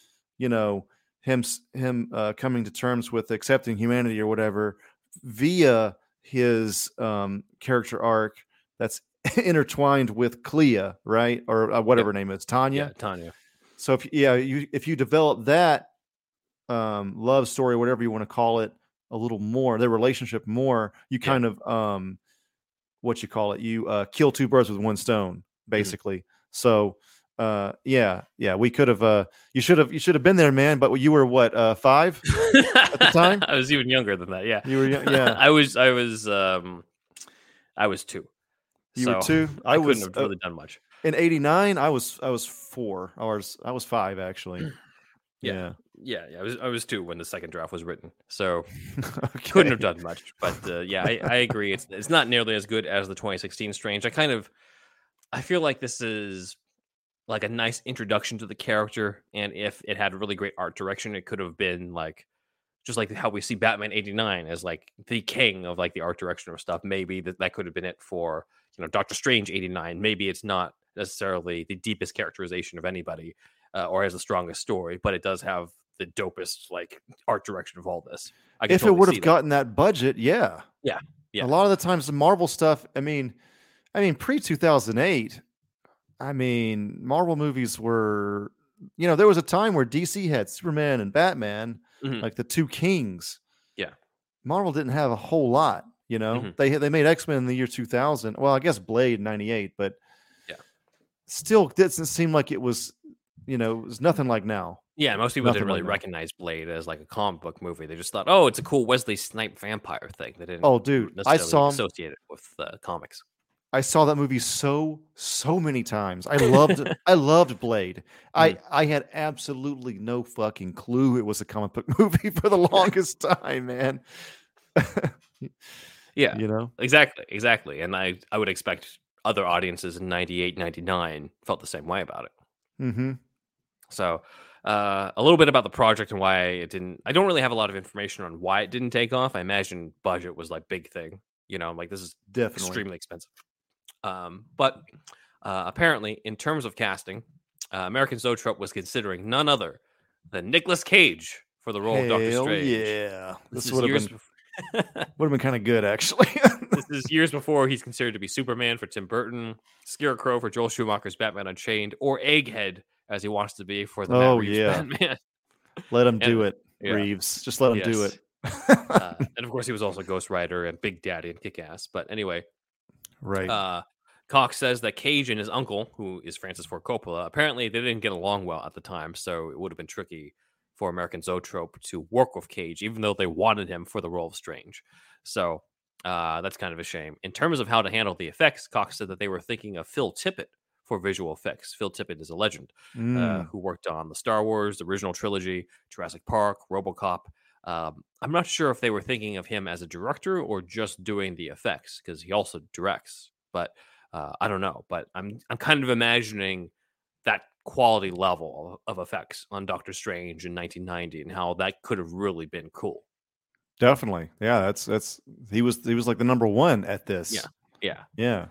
coming to terms with accepting humanity or whatever via his character arc that's intertwined with Clea, right? Or whatever her name is, Tanya. Yeah, Tanya. So if you develop that love story, whatever you want to call it, a little more, their relationship more, you kind of you kill two birds with one stone, basically. Mm-hmm. So we could have you should have been there, man, but you were what, 5 at the time? I was even younger than that. Yeah. You were young, yeah. I was 2. You were 2? I couldn't have really done much. In '89, I was 4. I was 5 actually. Yeah. I was 2 when the second draft was written, so couldn't have done much. But yeah, I agree. It's not nearly as good as the 2016 Strange. I feel like this is like a nice introduction to the character, and if it had really great art direction, it could have been like just like how we see Batman 89 as like the king of like the art direction of stuff. Maybe that could have been it for Doctor Strange 89. Maybe it's not necessarily the deepest characterization of anybody or has the strongest story, but it does have the dopest like art direction of all this. If it would have gotten that budget, yeah. A lot of the times the Marvel stuff, I mean pre 2008, Marvel movies were, there was a time where DC had Superman and Batman, like the two kings. Yeah. Marvel didn't have a whole lot, They made X-Men in the year 2000. Well, I guess Blade in 98, but still doesn't seem like it was, it was nothing like now. Yeah, most people didn't really recognize Blade as like a comic book movie. They just thought, oh, it's a cool Wesley Snipes vampire thing. They didn't I saw him associate it with comics. I saw that movie so many times. I loved Blade. I had absolutely no fucking clue it was a comic book movie for the longest time, man. Yeah, exactly. And I would expect other audiences in 98, 99 felt the same way about it. Mm-hmm. So a little bit about the project and why it didn't. I don't really have a lot of information on why it didn't take off. I imagine budget was like big thing. Like this is definitely extremely expensive. But apparently, in terms of casting, American Zoetrope was considering none other than Nicolas Cage for the role of Doctor Strange. Yeah, this would have been kind of good, actually. This is years before he's considered to be Superman for Tim Burton, Scarecrow for Joel Schumacher's Batman Unchained, or Egghead as he wants to be for the Matt Reeves Batman. Let him do it, Reeves. Just let him do it. And of course, he was also Ghost Rider and Big Daddy and Kick-Ass. But anyway. Right. Cox says that Cage and his uncle, who is Francis Ford Coppola, apparently they didn't get along well at the time, so it would have been tricky for American Zoetrope to work with Cage, even though they wanted him for the role of Strange. So that's kind of a shame. In terms of how to handle the effects, Cox said that they were thinking of Phil Tippett for visual effects. Phil Tippett is a legend who worked on the Star Wars, the original trilogy, Jurassic Park, RoboCop. I'm not sure if they were thinking of him as a director or just doing the effects, because he also directs, but I don't know. But I'm kind of imagining that quality level of effects on Doctor Strange in 1990 and how that could have really been cool. Definitely. Yeah, that's he was like the number one at this. Yeah.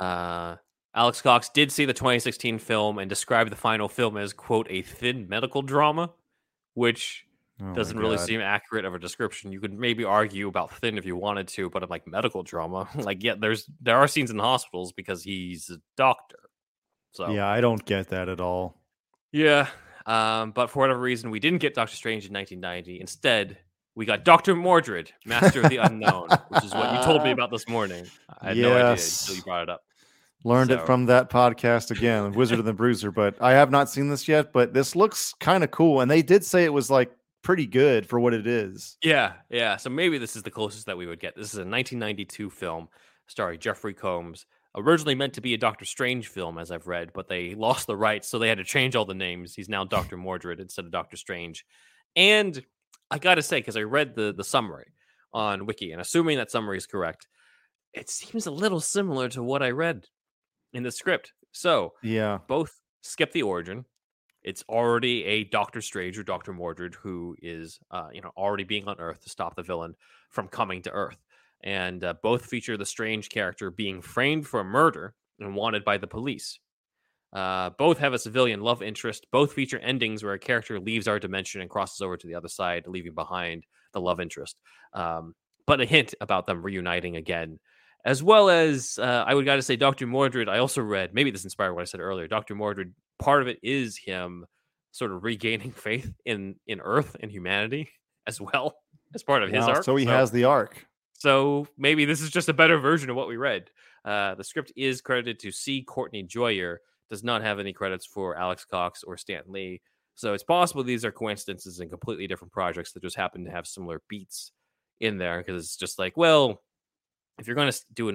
Alex Cox did see the 2016 film and described the final film as, quote, a thin medical drama, which doesn't really seem accurate of a description. You could maybe argue about thin if you wanted to, but I'm like, medical drama. Like, yeah, there are scenes in hospitals because he's a doctor. So yeah, I don't get that at all. Yeah. But for whatever reason, we didn't get Doctor Strange in 1990. Instead, we got Dr. Mordrid, Master of the Unknown, which is what you told me about this morning. I had no idea until you brought it up. Learned it from that podcast again, Wizard and the Bruiser. But I have not seen this yet, but this looks kind of cool. And they did say it was like pretty good for what it is. Yeah. So maybe this is the closest that we would get. This is a 1992 film starring Jeffrey Combs. Originally meant to be a Doctor Strange film, as I've read, but they lost the rights, so they had to change all the names. He's now Dr. Mordrid instead of Doctor Strange. And I got to say, because I read the summary on Wiki, and assuming that summary is correct, it seems a little similar to what I read in the script. So yeah, both skip the origin. It's already a Doctor Strange or Dr. Mordrid who is, already being on Earth to stop the villain from coming to Earth. And both feature the Strange character being framed for murder and wanted by the police. Both have a civilian love interest. Both feature endings where a character leaves our dimension and crosses over to the other side, leaving behind the love interest. But a hint about them reuniting again. As well as, I would gotta say, Dr. Mordrid, I also read, maybe this inspired what I said earlier, Dr. Mordrid, part of it is him sort of regaining faith in Earth and humanity as well, as part of his arc. So he has the arc. So maybe this is just a better version of what we read. The script is credited to C. Courtney Joyer, does not have any credits for Alex Cox or Stan Lee. So it's possible these are coincidences in completely different projects that just happen to have similar beats in there, because it's just like, well, if you're going to do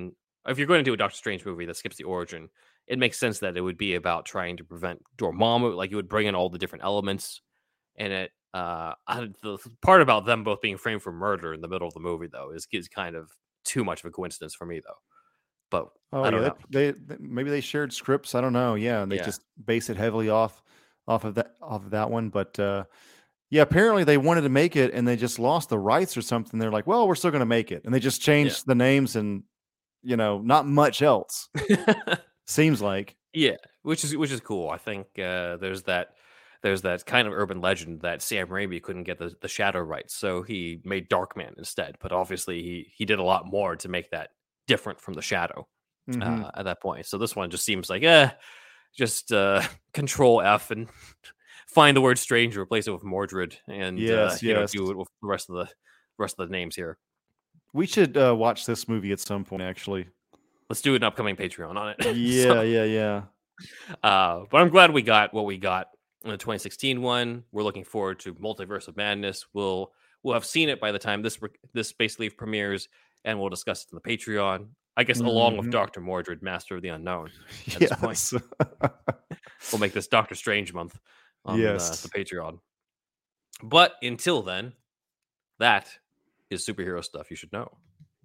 a Doctor Strange movie that skips the origin, it makes sense that it would be about trying to prevent Dormammu. Like, you would bring in all the different elements And the part about them both being framed for murder in the middle of the movie, though, is kind of too much of a coincidence for me, though. But I don't know. They maybe they shared scripts. I don't know. Yeah, and they just base it heavily off of that one. But yeah, apparently they wanted to make it and they just lost the rights or something. They're like, well, we're still going to make it, and they just changed the names and not much else. Seems like. Yeah, which is cool. I think there's that kind of urban legend that Sam Raimi couldn't get the Shadow rights, so he made Darkman instead. But obviously he did a lot more to make that different from the Shadow at that point. So this one just seems like just Control F and find the word strange, replace it with Mordred, and do it with the rest of the names here. We should watch this movie at some point, actually. Let's do an upcoming Patreon on it. Yeah. But I'm glad we got what we got in the 2016 one. We're looking forward to Multiverse of Madness. We'll have seen it by the time this Space Leaf premieres, and we'll discuss it in the Patreon. I guess along with Dr. Mordred, Master of the Unknown. At this point. We'll make this Doctor Strange month on the Patreon. But until then, that is superhero stuff you should know.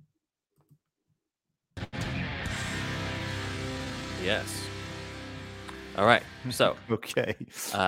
Yes. All right. So okay.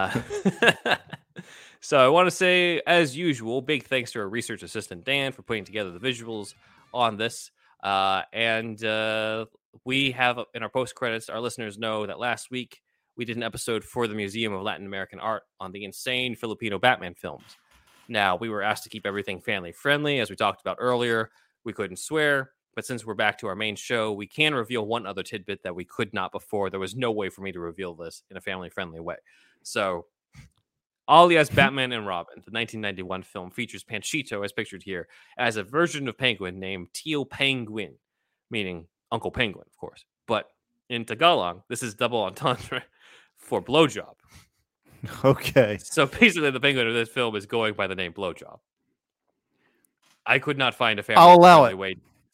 So I want to say, as usual, big thanks to our research assistant Dan for putting together the visuals on this. And we have in our post credits, our listeners know that last week we did an episode for the Museum of Latin American Art on the insane Filipino Batman films. Now, we were asked to keep everything family friendly, as we talked about earlier. We couldn't swear. But since we're back to our main show, we can reveal one other tidbit that we could not before. There was no way for me to reveal this in a family-friendly way. So, alias Batman and Robin, the 1991 film features Panchito, as pictured here, as a version of Penguin named Tio Penguin, meaning Uncle Penguin, of course. But in Tagalog, this is double entendre for blowjob. Okay. So basically, the Penguin of this film is going by the name Blowjob. I could not find a family-friendly way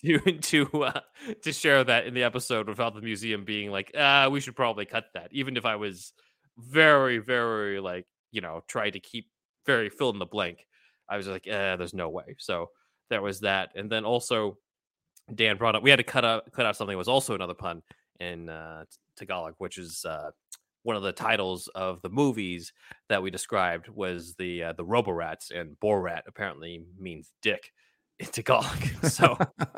to share that in the episode without the museum being like, we should probably cut that. Even if I was very, very try to keep very fill in the blank, I was like, there's no way. So there was that. And then also Dan brought up, we had to cut out something that was also another pun in Tagalog, which is one of the titles of the movies that we described was the Roborats, and Borat apparently means dick in Tagalog. So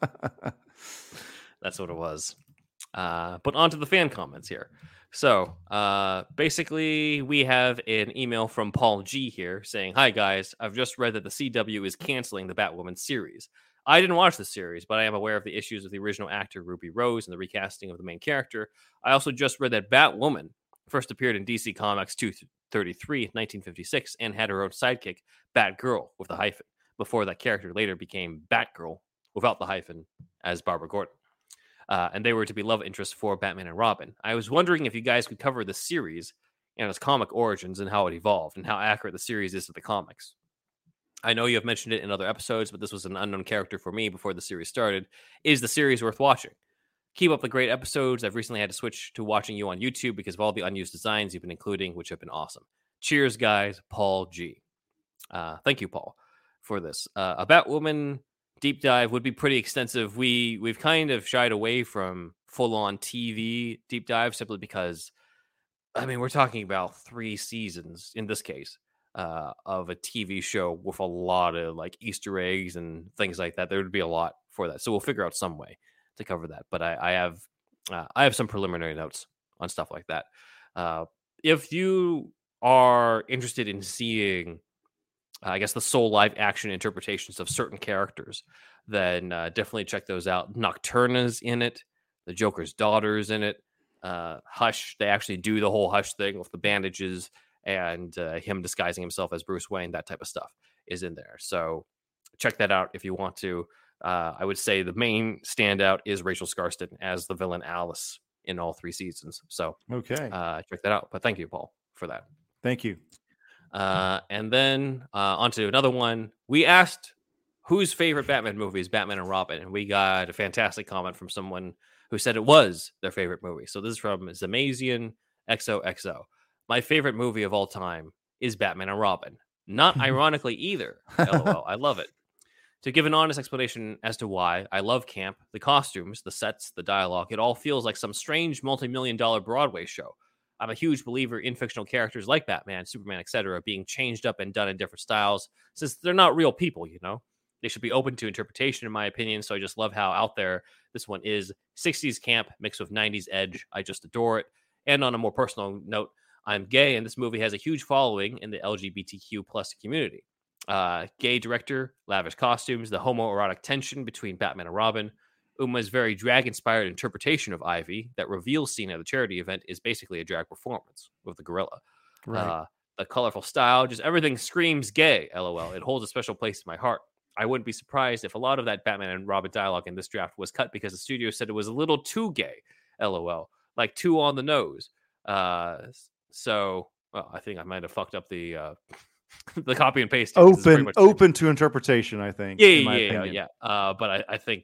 that's what it was. But on to the fan comments here. So basically, we have an email from Paul G here saying, "Hi guys, I've just read that the CW is canceling the Batwoman series. I didn't watch the series, but I am aware of the issues with the original actor Ruby Rose and the recasting of the main character. I also just read that Batwoman first appeared in DC Comics 233 in 1956 and had her own sidekick, Batgirl, with a hyphen, before that character later became Batgirl without the hyphen as Barbara Gordon. And they were to be love interests for Batman and Robin. I was wondering if you guys could cover the series and its comic origins and how it evolved and how accurate the series is to the comics. I know you have mentioned it in other episodes, but this was an unknown character for me before the series started. Is the series worth watching? Keep up the great episodes. I've recently had to switch to watching you on YouTube because of all the unused designs you've been including, which have been awesome. Cheers, guys. Paul G." Thank you, Paul, for this. A Batwoman deep dive would be pretty extensive. We've kind of shied away from full-on TV deep dive simply because, I mean, we're talking about 3 seasons in this case of a TV show with a lot of like Easter eggs and things like that. There would be a lot for that, so we'll figure out some way to cover that. But I have some preliminary notes on stuff like that. If you are interested in seeing, I guess, the sole live action interpretations of certain characters, then definitely check those out. Nocturna's in it. The Joker's daughter's in it. Hush, they actually do the whole Hush thing with the bandages and him disguising himself as Bruce Wayne. That type of stuff is in there. So check that out if you want to. I would say the main standout is Rachel Skarsten as the villain Alice in all 3 seasons. So okay, check that out. But thank you, Paul, for that. Thank you. And then on to another one. We asked whose favorite Batman movie is Batman and Robin, and we got a fantastic comment from someone who said it was their favorite movie. So this is from Zamazian XOXO. My favorite movie of all time is Batman and Robin. Not ironically either. LOL. I love it. To give an honest explanation as to why, I love camp, the costumes, the sets, the dialogue. It all feels like some strange multi-million-dollar Broadway show. I'm a huge believer in fictional characters like Batman, Superman, etc., being changed up and done in different styles, since they're not real people, you know? They should be open to interpretation, in my opinion, so I just love how out there this one is. 60s camp mixed with 90s edge. I just adore it. And on a more personal note, I'm gay, and this movie has a huge following in the LGBTQ plus community. Gay director, lavish costumes, the homoerotic tension between Batman and Robin. Uma's very drag-inspired interpretation of Ivy, that reveal scene at the charity event, is basically a drag performance with the gorilla. Right. The colorful style, just everything screams gay, LOL. It holds a special place in my heart. I wouldn't be surprised if a lot of that Batman and Robin dialogue in this draft was cut because the studio said it was a little too gay, LOL. Like too on the nose. So I think I might have fucked up the copy and paste. Open to interpretation, I think. Yeah. But I think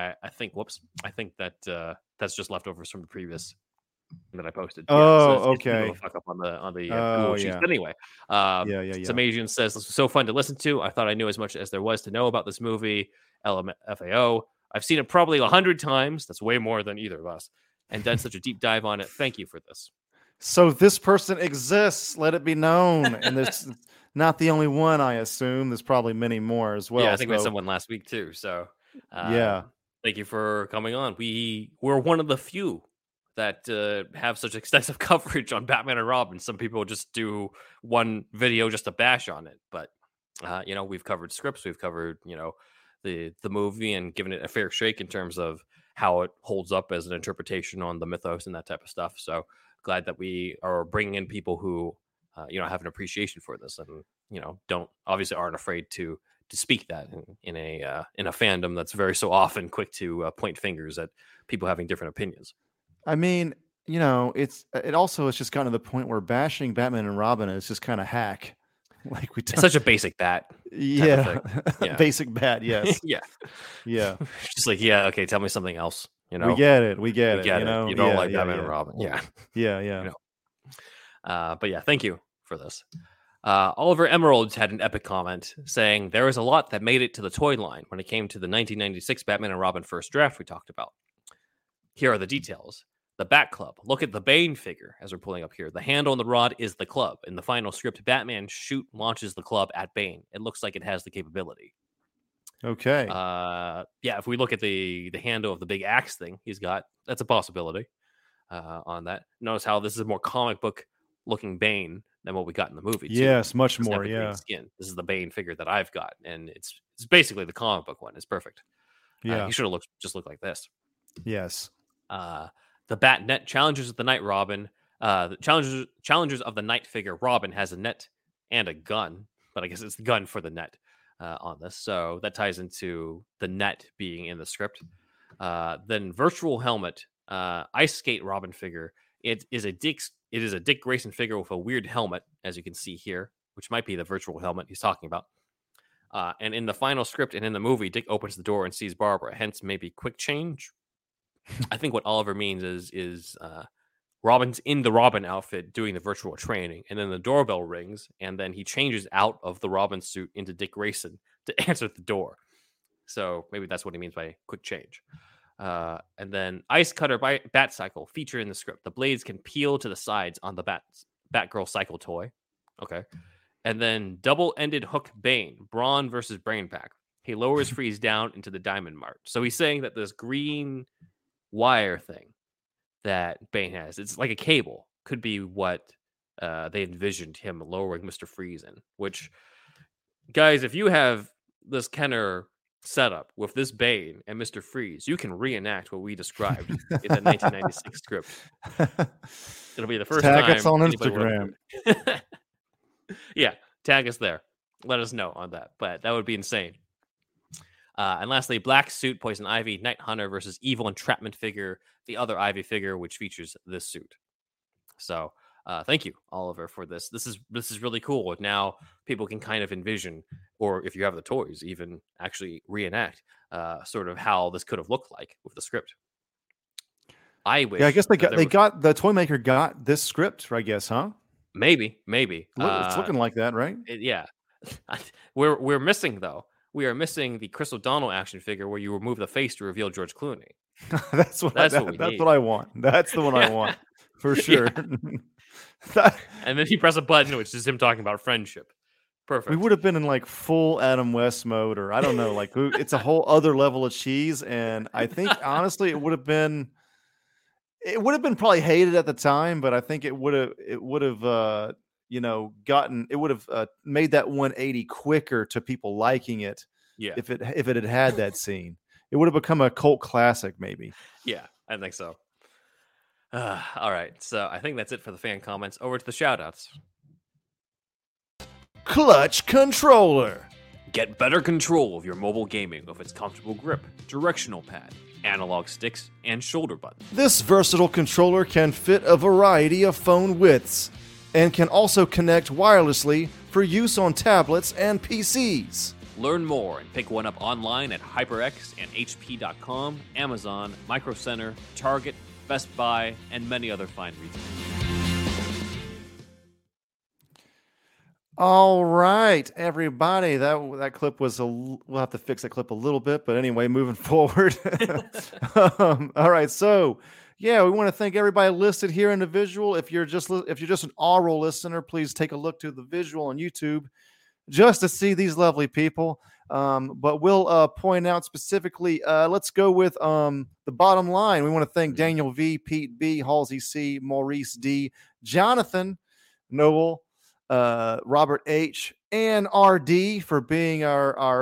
that that's just leftovers from the previous that I posted. Okay. Fuck up on the sheet. But anyway, Samasian says this was so fun to listen to. I thought I knew as much as there was to know about this movie. LMFAO. I've seen it probably 100 times. That's way more than either of us. And done such a deep dive on it. Thank you for this. So this person exists. Let it be known. And this not the only one, I assume. There's probably many more as well. Yeah, I think we had someone last week too. So thank you for coming on. We're one of the few that have such extensive coverage on Batman and Robin. Some people just do one video just to bash on it. But we've covered scripts, we've covered, the movie and given it a fair shake in terms of how it holds up as an interpretation on the mythos and that type of stuff. So glad that we are bringing in people who, have an appreciation for this and, aren't afraid to speak that in a fandom that's very so often quick to point fingers at people having different opinions. I mean, it's just gotten to the point where bashing Batman and Robin is just kind of hack. Like it's such a basic bat. Yeah. Basic bat. Yes. Yeah. Just like, okay. Tell me something else. We get it. You don't like Batman and Robin. Yeah. But yeah, thank you for this. Oliver Emeralds had an epic comment saying there was a lot that made it to the toy line when it came to the 1996 Batman and Robin first draft we talked about. Here are the details. The Bat Club. Look at the Bane figure as we're pulling up here. The handle on the rod is the club. In the final script, Batman launches the club at Bane. It looks like it has the capability. Okay. If we look at the handle of the big axe thing he's got, that's a possibility on that. Notice how this is a more comic book looking Bane than what we got in the movie. Yes, much more. Yeah. Skin. This is the Bane figure that I've got, and it's basically the comic book one. It's perfect. Yeah. He should have looked like this. Yes. The Bat Net Challengers of the Night Robin. The Challengers of the Night figure Robin has a net and a gun, but I guess it's the gun for the net on this. So that ties into the net being in the script. Then Virtual Helmet, Ice Skate Robin figure. It is a Dick Grayson figure with a weird helmet, as you can see here, which might be the virtual helmet he's talking about. And in the final script and in the movie, Dick opens the door and sees Barbara, hence maybe quick change. I think what Oliver means is Robin's in the Robin outfit doing the virtual training, and then the doorbell rings, and then he changes out of the Robin suit into Dick Grayson to answer the door. So maybe that's what he means by quick change. And then Ice Cutter Bat Cycle feature in the script. The blades can peel to the sides on the Batgirl cycle toy. Okay. And then double-ended hook Bane, Brawn versus Brain Pack. He lowers Freeze down into the Diamond Mart. So he's saying that this green wire thing that Bane has, it's like a cable, could be what they envisioned him lowering Mr. Freeze in. Which, guys, if you have this Kenner setup with this Bane and Mr. Freeze, you can reenact what we described in the 1996 script. It'll be the first time. Tag us on Instagram. Yeah, tag us there. Let us know on that. But that would be insane. And lastly, Black Suit, Poison Ivy, Night Hunter versus Evil Entrapment figure, the other Ivy figure, which features this suit. So thank you, Oliver, for this. This is really cool. Now people can kind of envision, or if you have the toys, even actually reenact sort of how this could have looked like with the script. I wish. Yeah, I guess the toy maker got this script, I guess, huh? Maybe. It's looking like that, right? Yeah. We're missing though. We are missing the Chris O'Donnell action figure where you remove the face to reveal George Clooney. That's what That's I, what we that's need. what I want. That's the one I want for sure. And then you press a button, which is him talking about friendship. Perfect. We would have been in like full Adam West mode, or I don't know, like it's a whole other level of cheese. And I think honestly, it would have been probably hated at the time, but I think it would have made that 180 quicker to people liking it. Yeah. If it had that scene, it would have become a cult classic, maybe. Yeah, I think so. All right, so I think that's it for the fan comments. Over to the shout-outs. Clutch Controller. Get better control of your mobile gaming with its comfortable grip, directional pad, analog sticks, and shoulder buttons. This versatile controller can fit a variety of phone widths and can also connect wirelessly for use on tablets and PCs. Learn more and pick one up online at HyperX and HP.com, Amazon, Micro Center, Target, Best Buy, and many other fine retailers. All right, everybody. That clip was we'll have to fix that clip a little bit, but anyway, moving forward. All right, so yeah, we want to thank everybody listed here in the visual. If you're just an oral listener, please take a look to the visual on YouTube just to see these lovely people. But we'll point out specifically. Let's go with the bottom line. We want to thank Daniel V, Pete B, Halsey C, Maurice D, Jonathan, Noel, Robert H, and RD for being our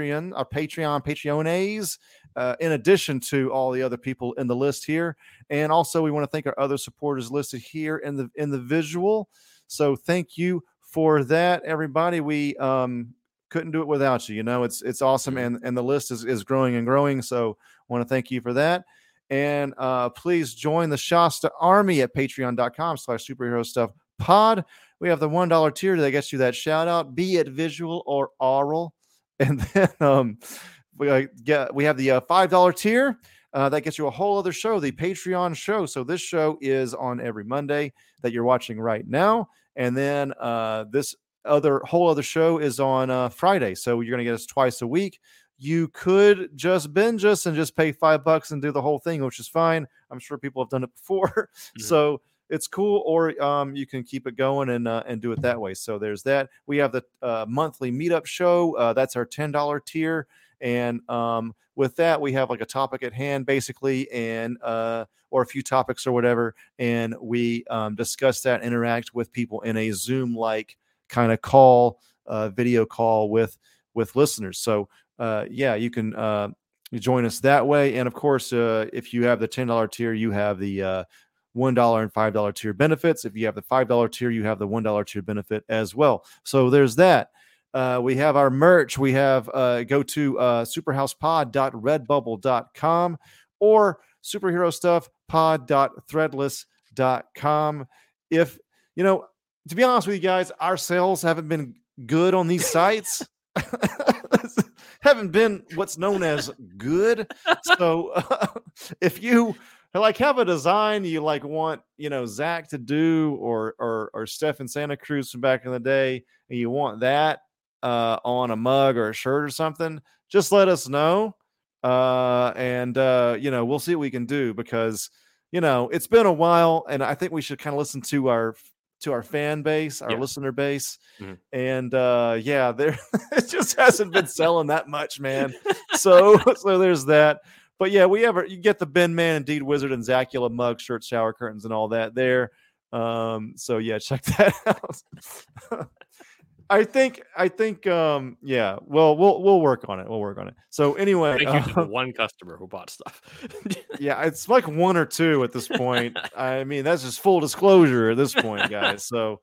Patreones, in addition to all the other people in the list here. And also we want to thank our other supporters listed here in the visual. So thank you for that, everybody. We couldn't do it without you. You know, it's awesome, and the list is growing and growing. So I want to thank you for that. And please join the Shasta Army at patreon.com/superhero-stuff-pod. We have the $1 tier that gets you that shout out, be it visual or oral. And then we have the $5 tier that gets you a whole other show, the Patreon show. So this show is on every Monday that you're watching right now. And then this whole other show is on Friday. So you're going to get us twice a week. You could just binge us and just pay $5 and do the whole thing, which is fine. I'm sure people have done it before. Mm-hmm. So it's cool, or you can keep it going and do it that way. So there's that. We have the monthly meetup show. That's our $10 tier. And with that, we have like a topic at hand, basically, and or a few topics or whatever. And we discuss that, interact with people in a Zoom-like kind of video call with listeners. So you can join us that way. And of course, if you have the $10 tier, you have the $1 and $5 tier benefits. If you have the $5 tier, you have the $1 tier benefit as well. So there's that. We have our merch. We have go to superhousepod.redbubble.com or superherostuffpod.threadless.com. If, to be honest with you guys, our sales haven't been good on these sites. Haven't been what's known as good. So if you have a design you want, Zach to do or Steph in Santa Cruz from back in the day, and you want that on a mug or a shirt or something, just let us know. And we'll see what we can do, because, it's been a while, and I think we should kind of listen to our fan base, our listener base. Mm-hmm. And there it just hasn't been selling that much, man. So there's that. But yeah, you get the Ben Man, Indeed Wizard, and Zacula mug, shirt, shower curtains, and all that there. So yeah, check that out. I think well, we'll work on it. We'll work on it. So anyway, thank you to one customer who bought stuff. Yeah, it's like one or two at this point. I mean, that's just full disclosure at this point, guys. So,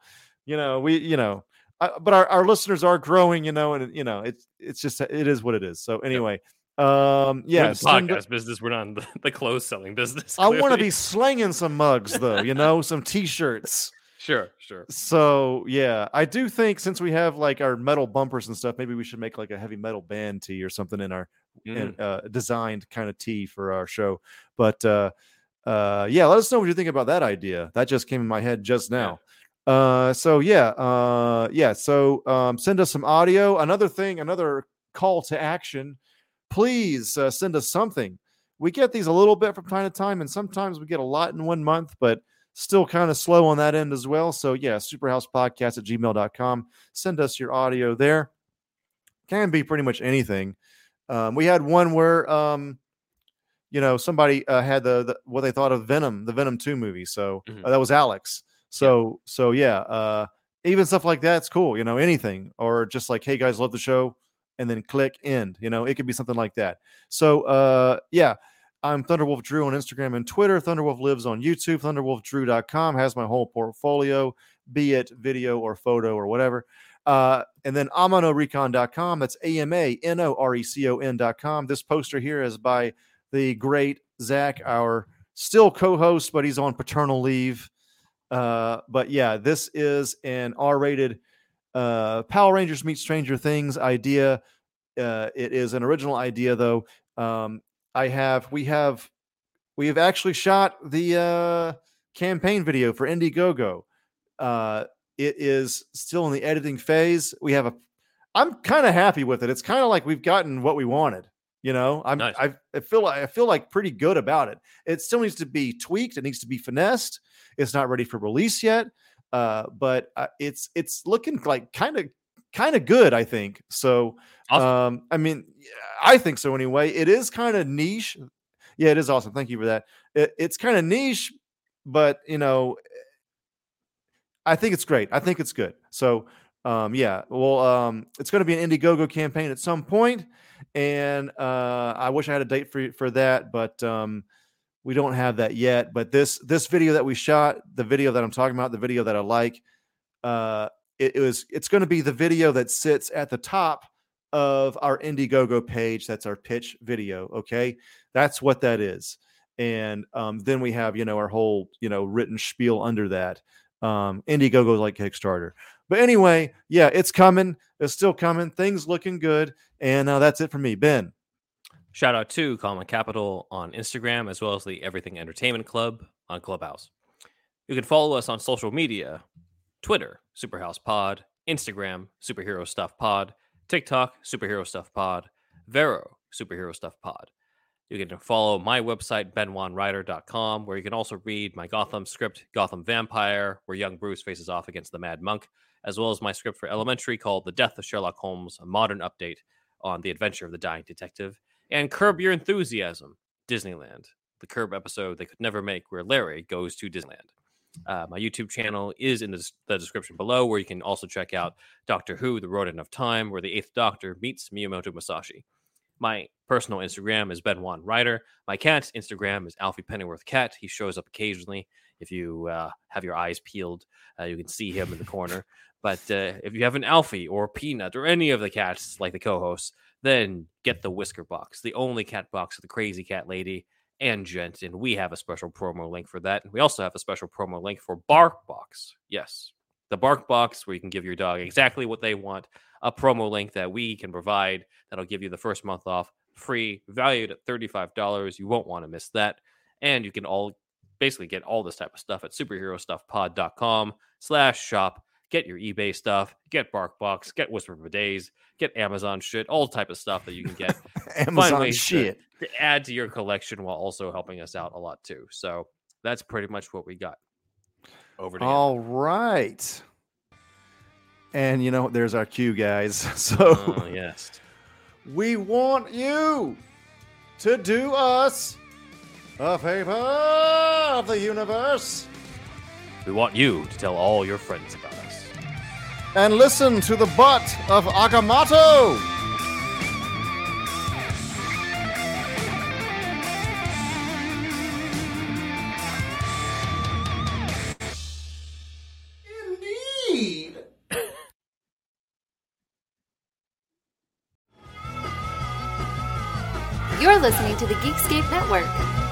but our listeners are growing, and it's just, it is what it is. So anyway, we're in the podcast business. We're not in the clothes selling business. Clearly. I want to be slinging some mugs though, some t-shirts. Sure. So yeah, I do think since we have like our metal bumpers and stuff, maybe we should make like a heavy metal band tee or something in our designed kind of tee for our show. But let us know what you think about that idea. That just came in my head just now. So send us some audio. Another call to action. Please send us something. We get these a little bit from time to time, and sometimes we get a lot in 1 month, but still kind of slow on that end as well. So yeah, superhousepodcast@gmail.com. Send us your audio there. Can be pretty much anything. We had one where somebody had the what they thought of Venom, the Venom 2 movie. So that was Alex. So even stuff like that's cool. Anything, or just like, hey guys, love the show, and then click end. It could be something like that. So I'm Thunderwolf Drew on Instagram and Twitter. Thunderwolf lives on YouTube. ThunderwolfDrew.com has my whole portfolio, be it video or photo or whatever. And then amanorecon.com. That's AMANORECON.com. This poster here is by the great Zach, our still co-host, but he's on paternal leave. But yeah, this is an R-rated Power Rangers meet Stranger Things idea. It is an original idea, though. We have actually shot the campaign video for Indiegogo. It is still in the editing phase. I'm kind of happy with it. It's kind of like we've gotten what we wanted. Nice. I feel like pretty good about it. It still needs to be tweaked. It needs to be finessed. It's not ready for release yet. But it's looking like kind of good, I think. So, awesome. I think so anyway. It is kind of niche. Yeah, it is awesome. Thank you for that. It's kind of niche, but I think it's great. I think it's good. So, it's going to be an Indiegogo campaign at some point, and I wish I had a date for that, but we don't have that yet. But this video that we shot, the video that I'm talking about, the video that I like, it's going to be the video that sits at the top of our Indiegogo page. That's our pitch video. Okay, that's what that is. And then we have our whole written spiel under that. Indiegogo is like Kickstarter. But anyway, yeah, it's coming. It's still coming. Things looking good. And that's it for me, Ben. Shout out to Common Capital on Instagram, as well as the Everything Entertainment Club on Clubhouse. You can follow us on social media: Twitter, Superhouse Pod; Instagram, Superhero Stuff Pod; TikTok, Superhero Stuff Pod; Vero, Superhero Stuff Pod. You can follow my website, benwanrider.com, where you can also read my Gotham script, Gotham Vampire, where young Bruce faces off against the Mad Monk, as well as my script for Elementary called The Death of Sherlock Holmes, a modern update on the adventure of the dying detective, and Curb Your Enthusiasm, Disneyland, the Curb episode they could never make, where Larry goes to Disneyland. My YouTube channel is in the description below, where you can also check out Doctor Who, The Rodent of Time, where the 8th Doctor meets Miyamoto Musashi. My personal Instagram is BenJuanWriter. My cat's Instagram is Alfie Pennyworth Cat. He shows up occasionally. If you have your eyes peeled, you can see him in the corner. But if you have an Alfie or Peanut or any of the cats like the co-hosts, then get the Whisker Box, the only cat box of the Crazy Cat Lady and Gent. And we have a special promo link for that. We also have a special promo link for Bark Box. Yes, the Bark Box, where you can give your dog exactly what they want. A promo link that we can provide that'll give you the first month off free, valued at $35. You won't want to miss that. And you can basically get all this type of stuff at superherostuffpod.com/shop. Get your eBay stuff, get BarkBox, get Whisper for Days, get Amazon shit, all type of stuff that you can get. Amazon shit. To add to your collection while also helping us out a lot too. So that's pretty much what we got. Over to you. All right. And there's our cue, guys. So yes, we want you to do us a favor of the universe. We want you to tell all your friends about us. And listen to the butt of Agamotto. Indeed. You're listening to the Geekscape Network.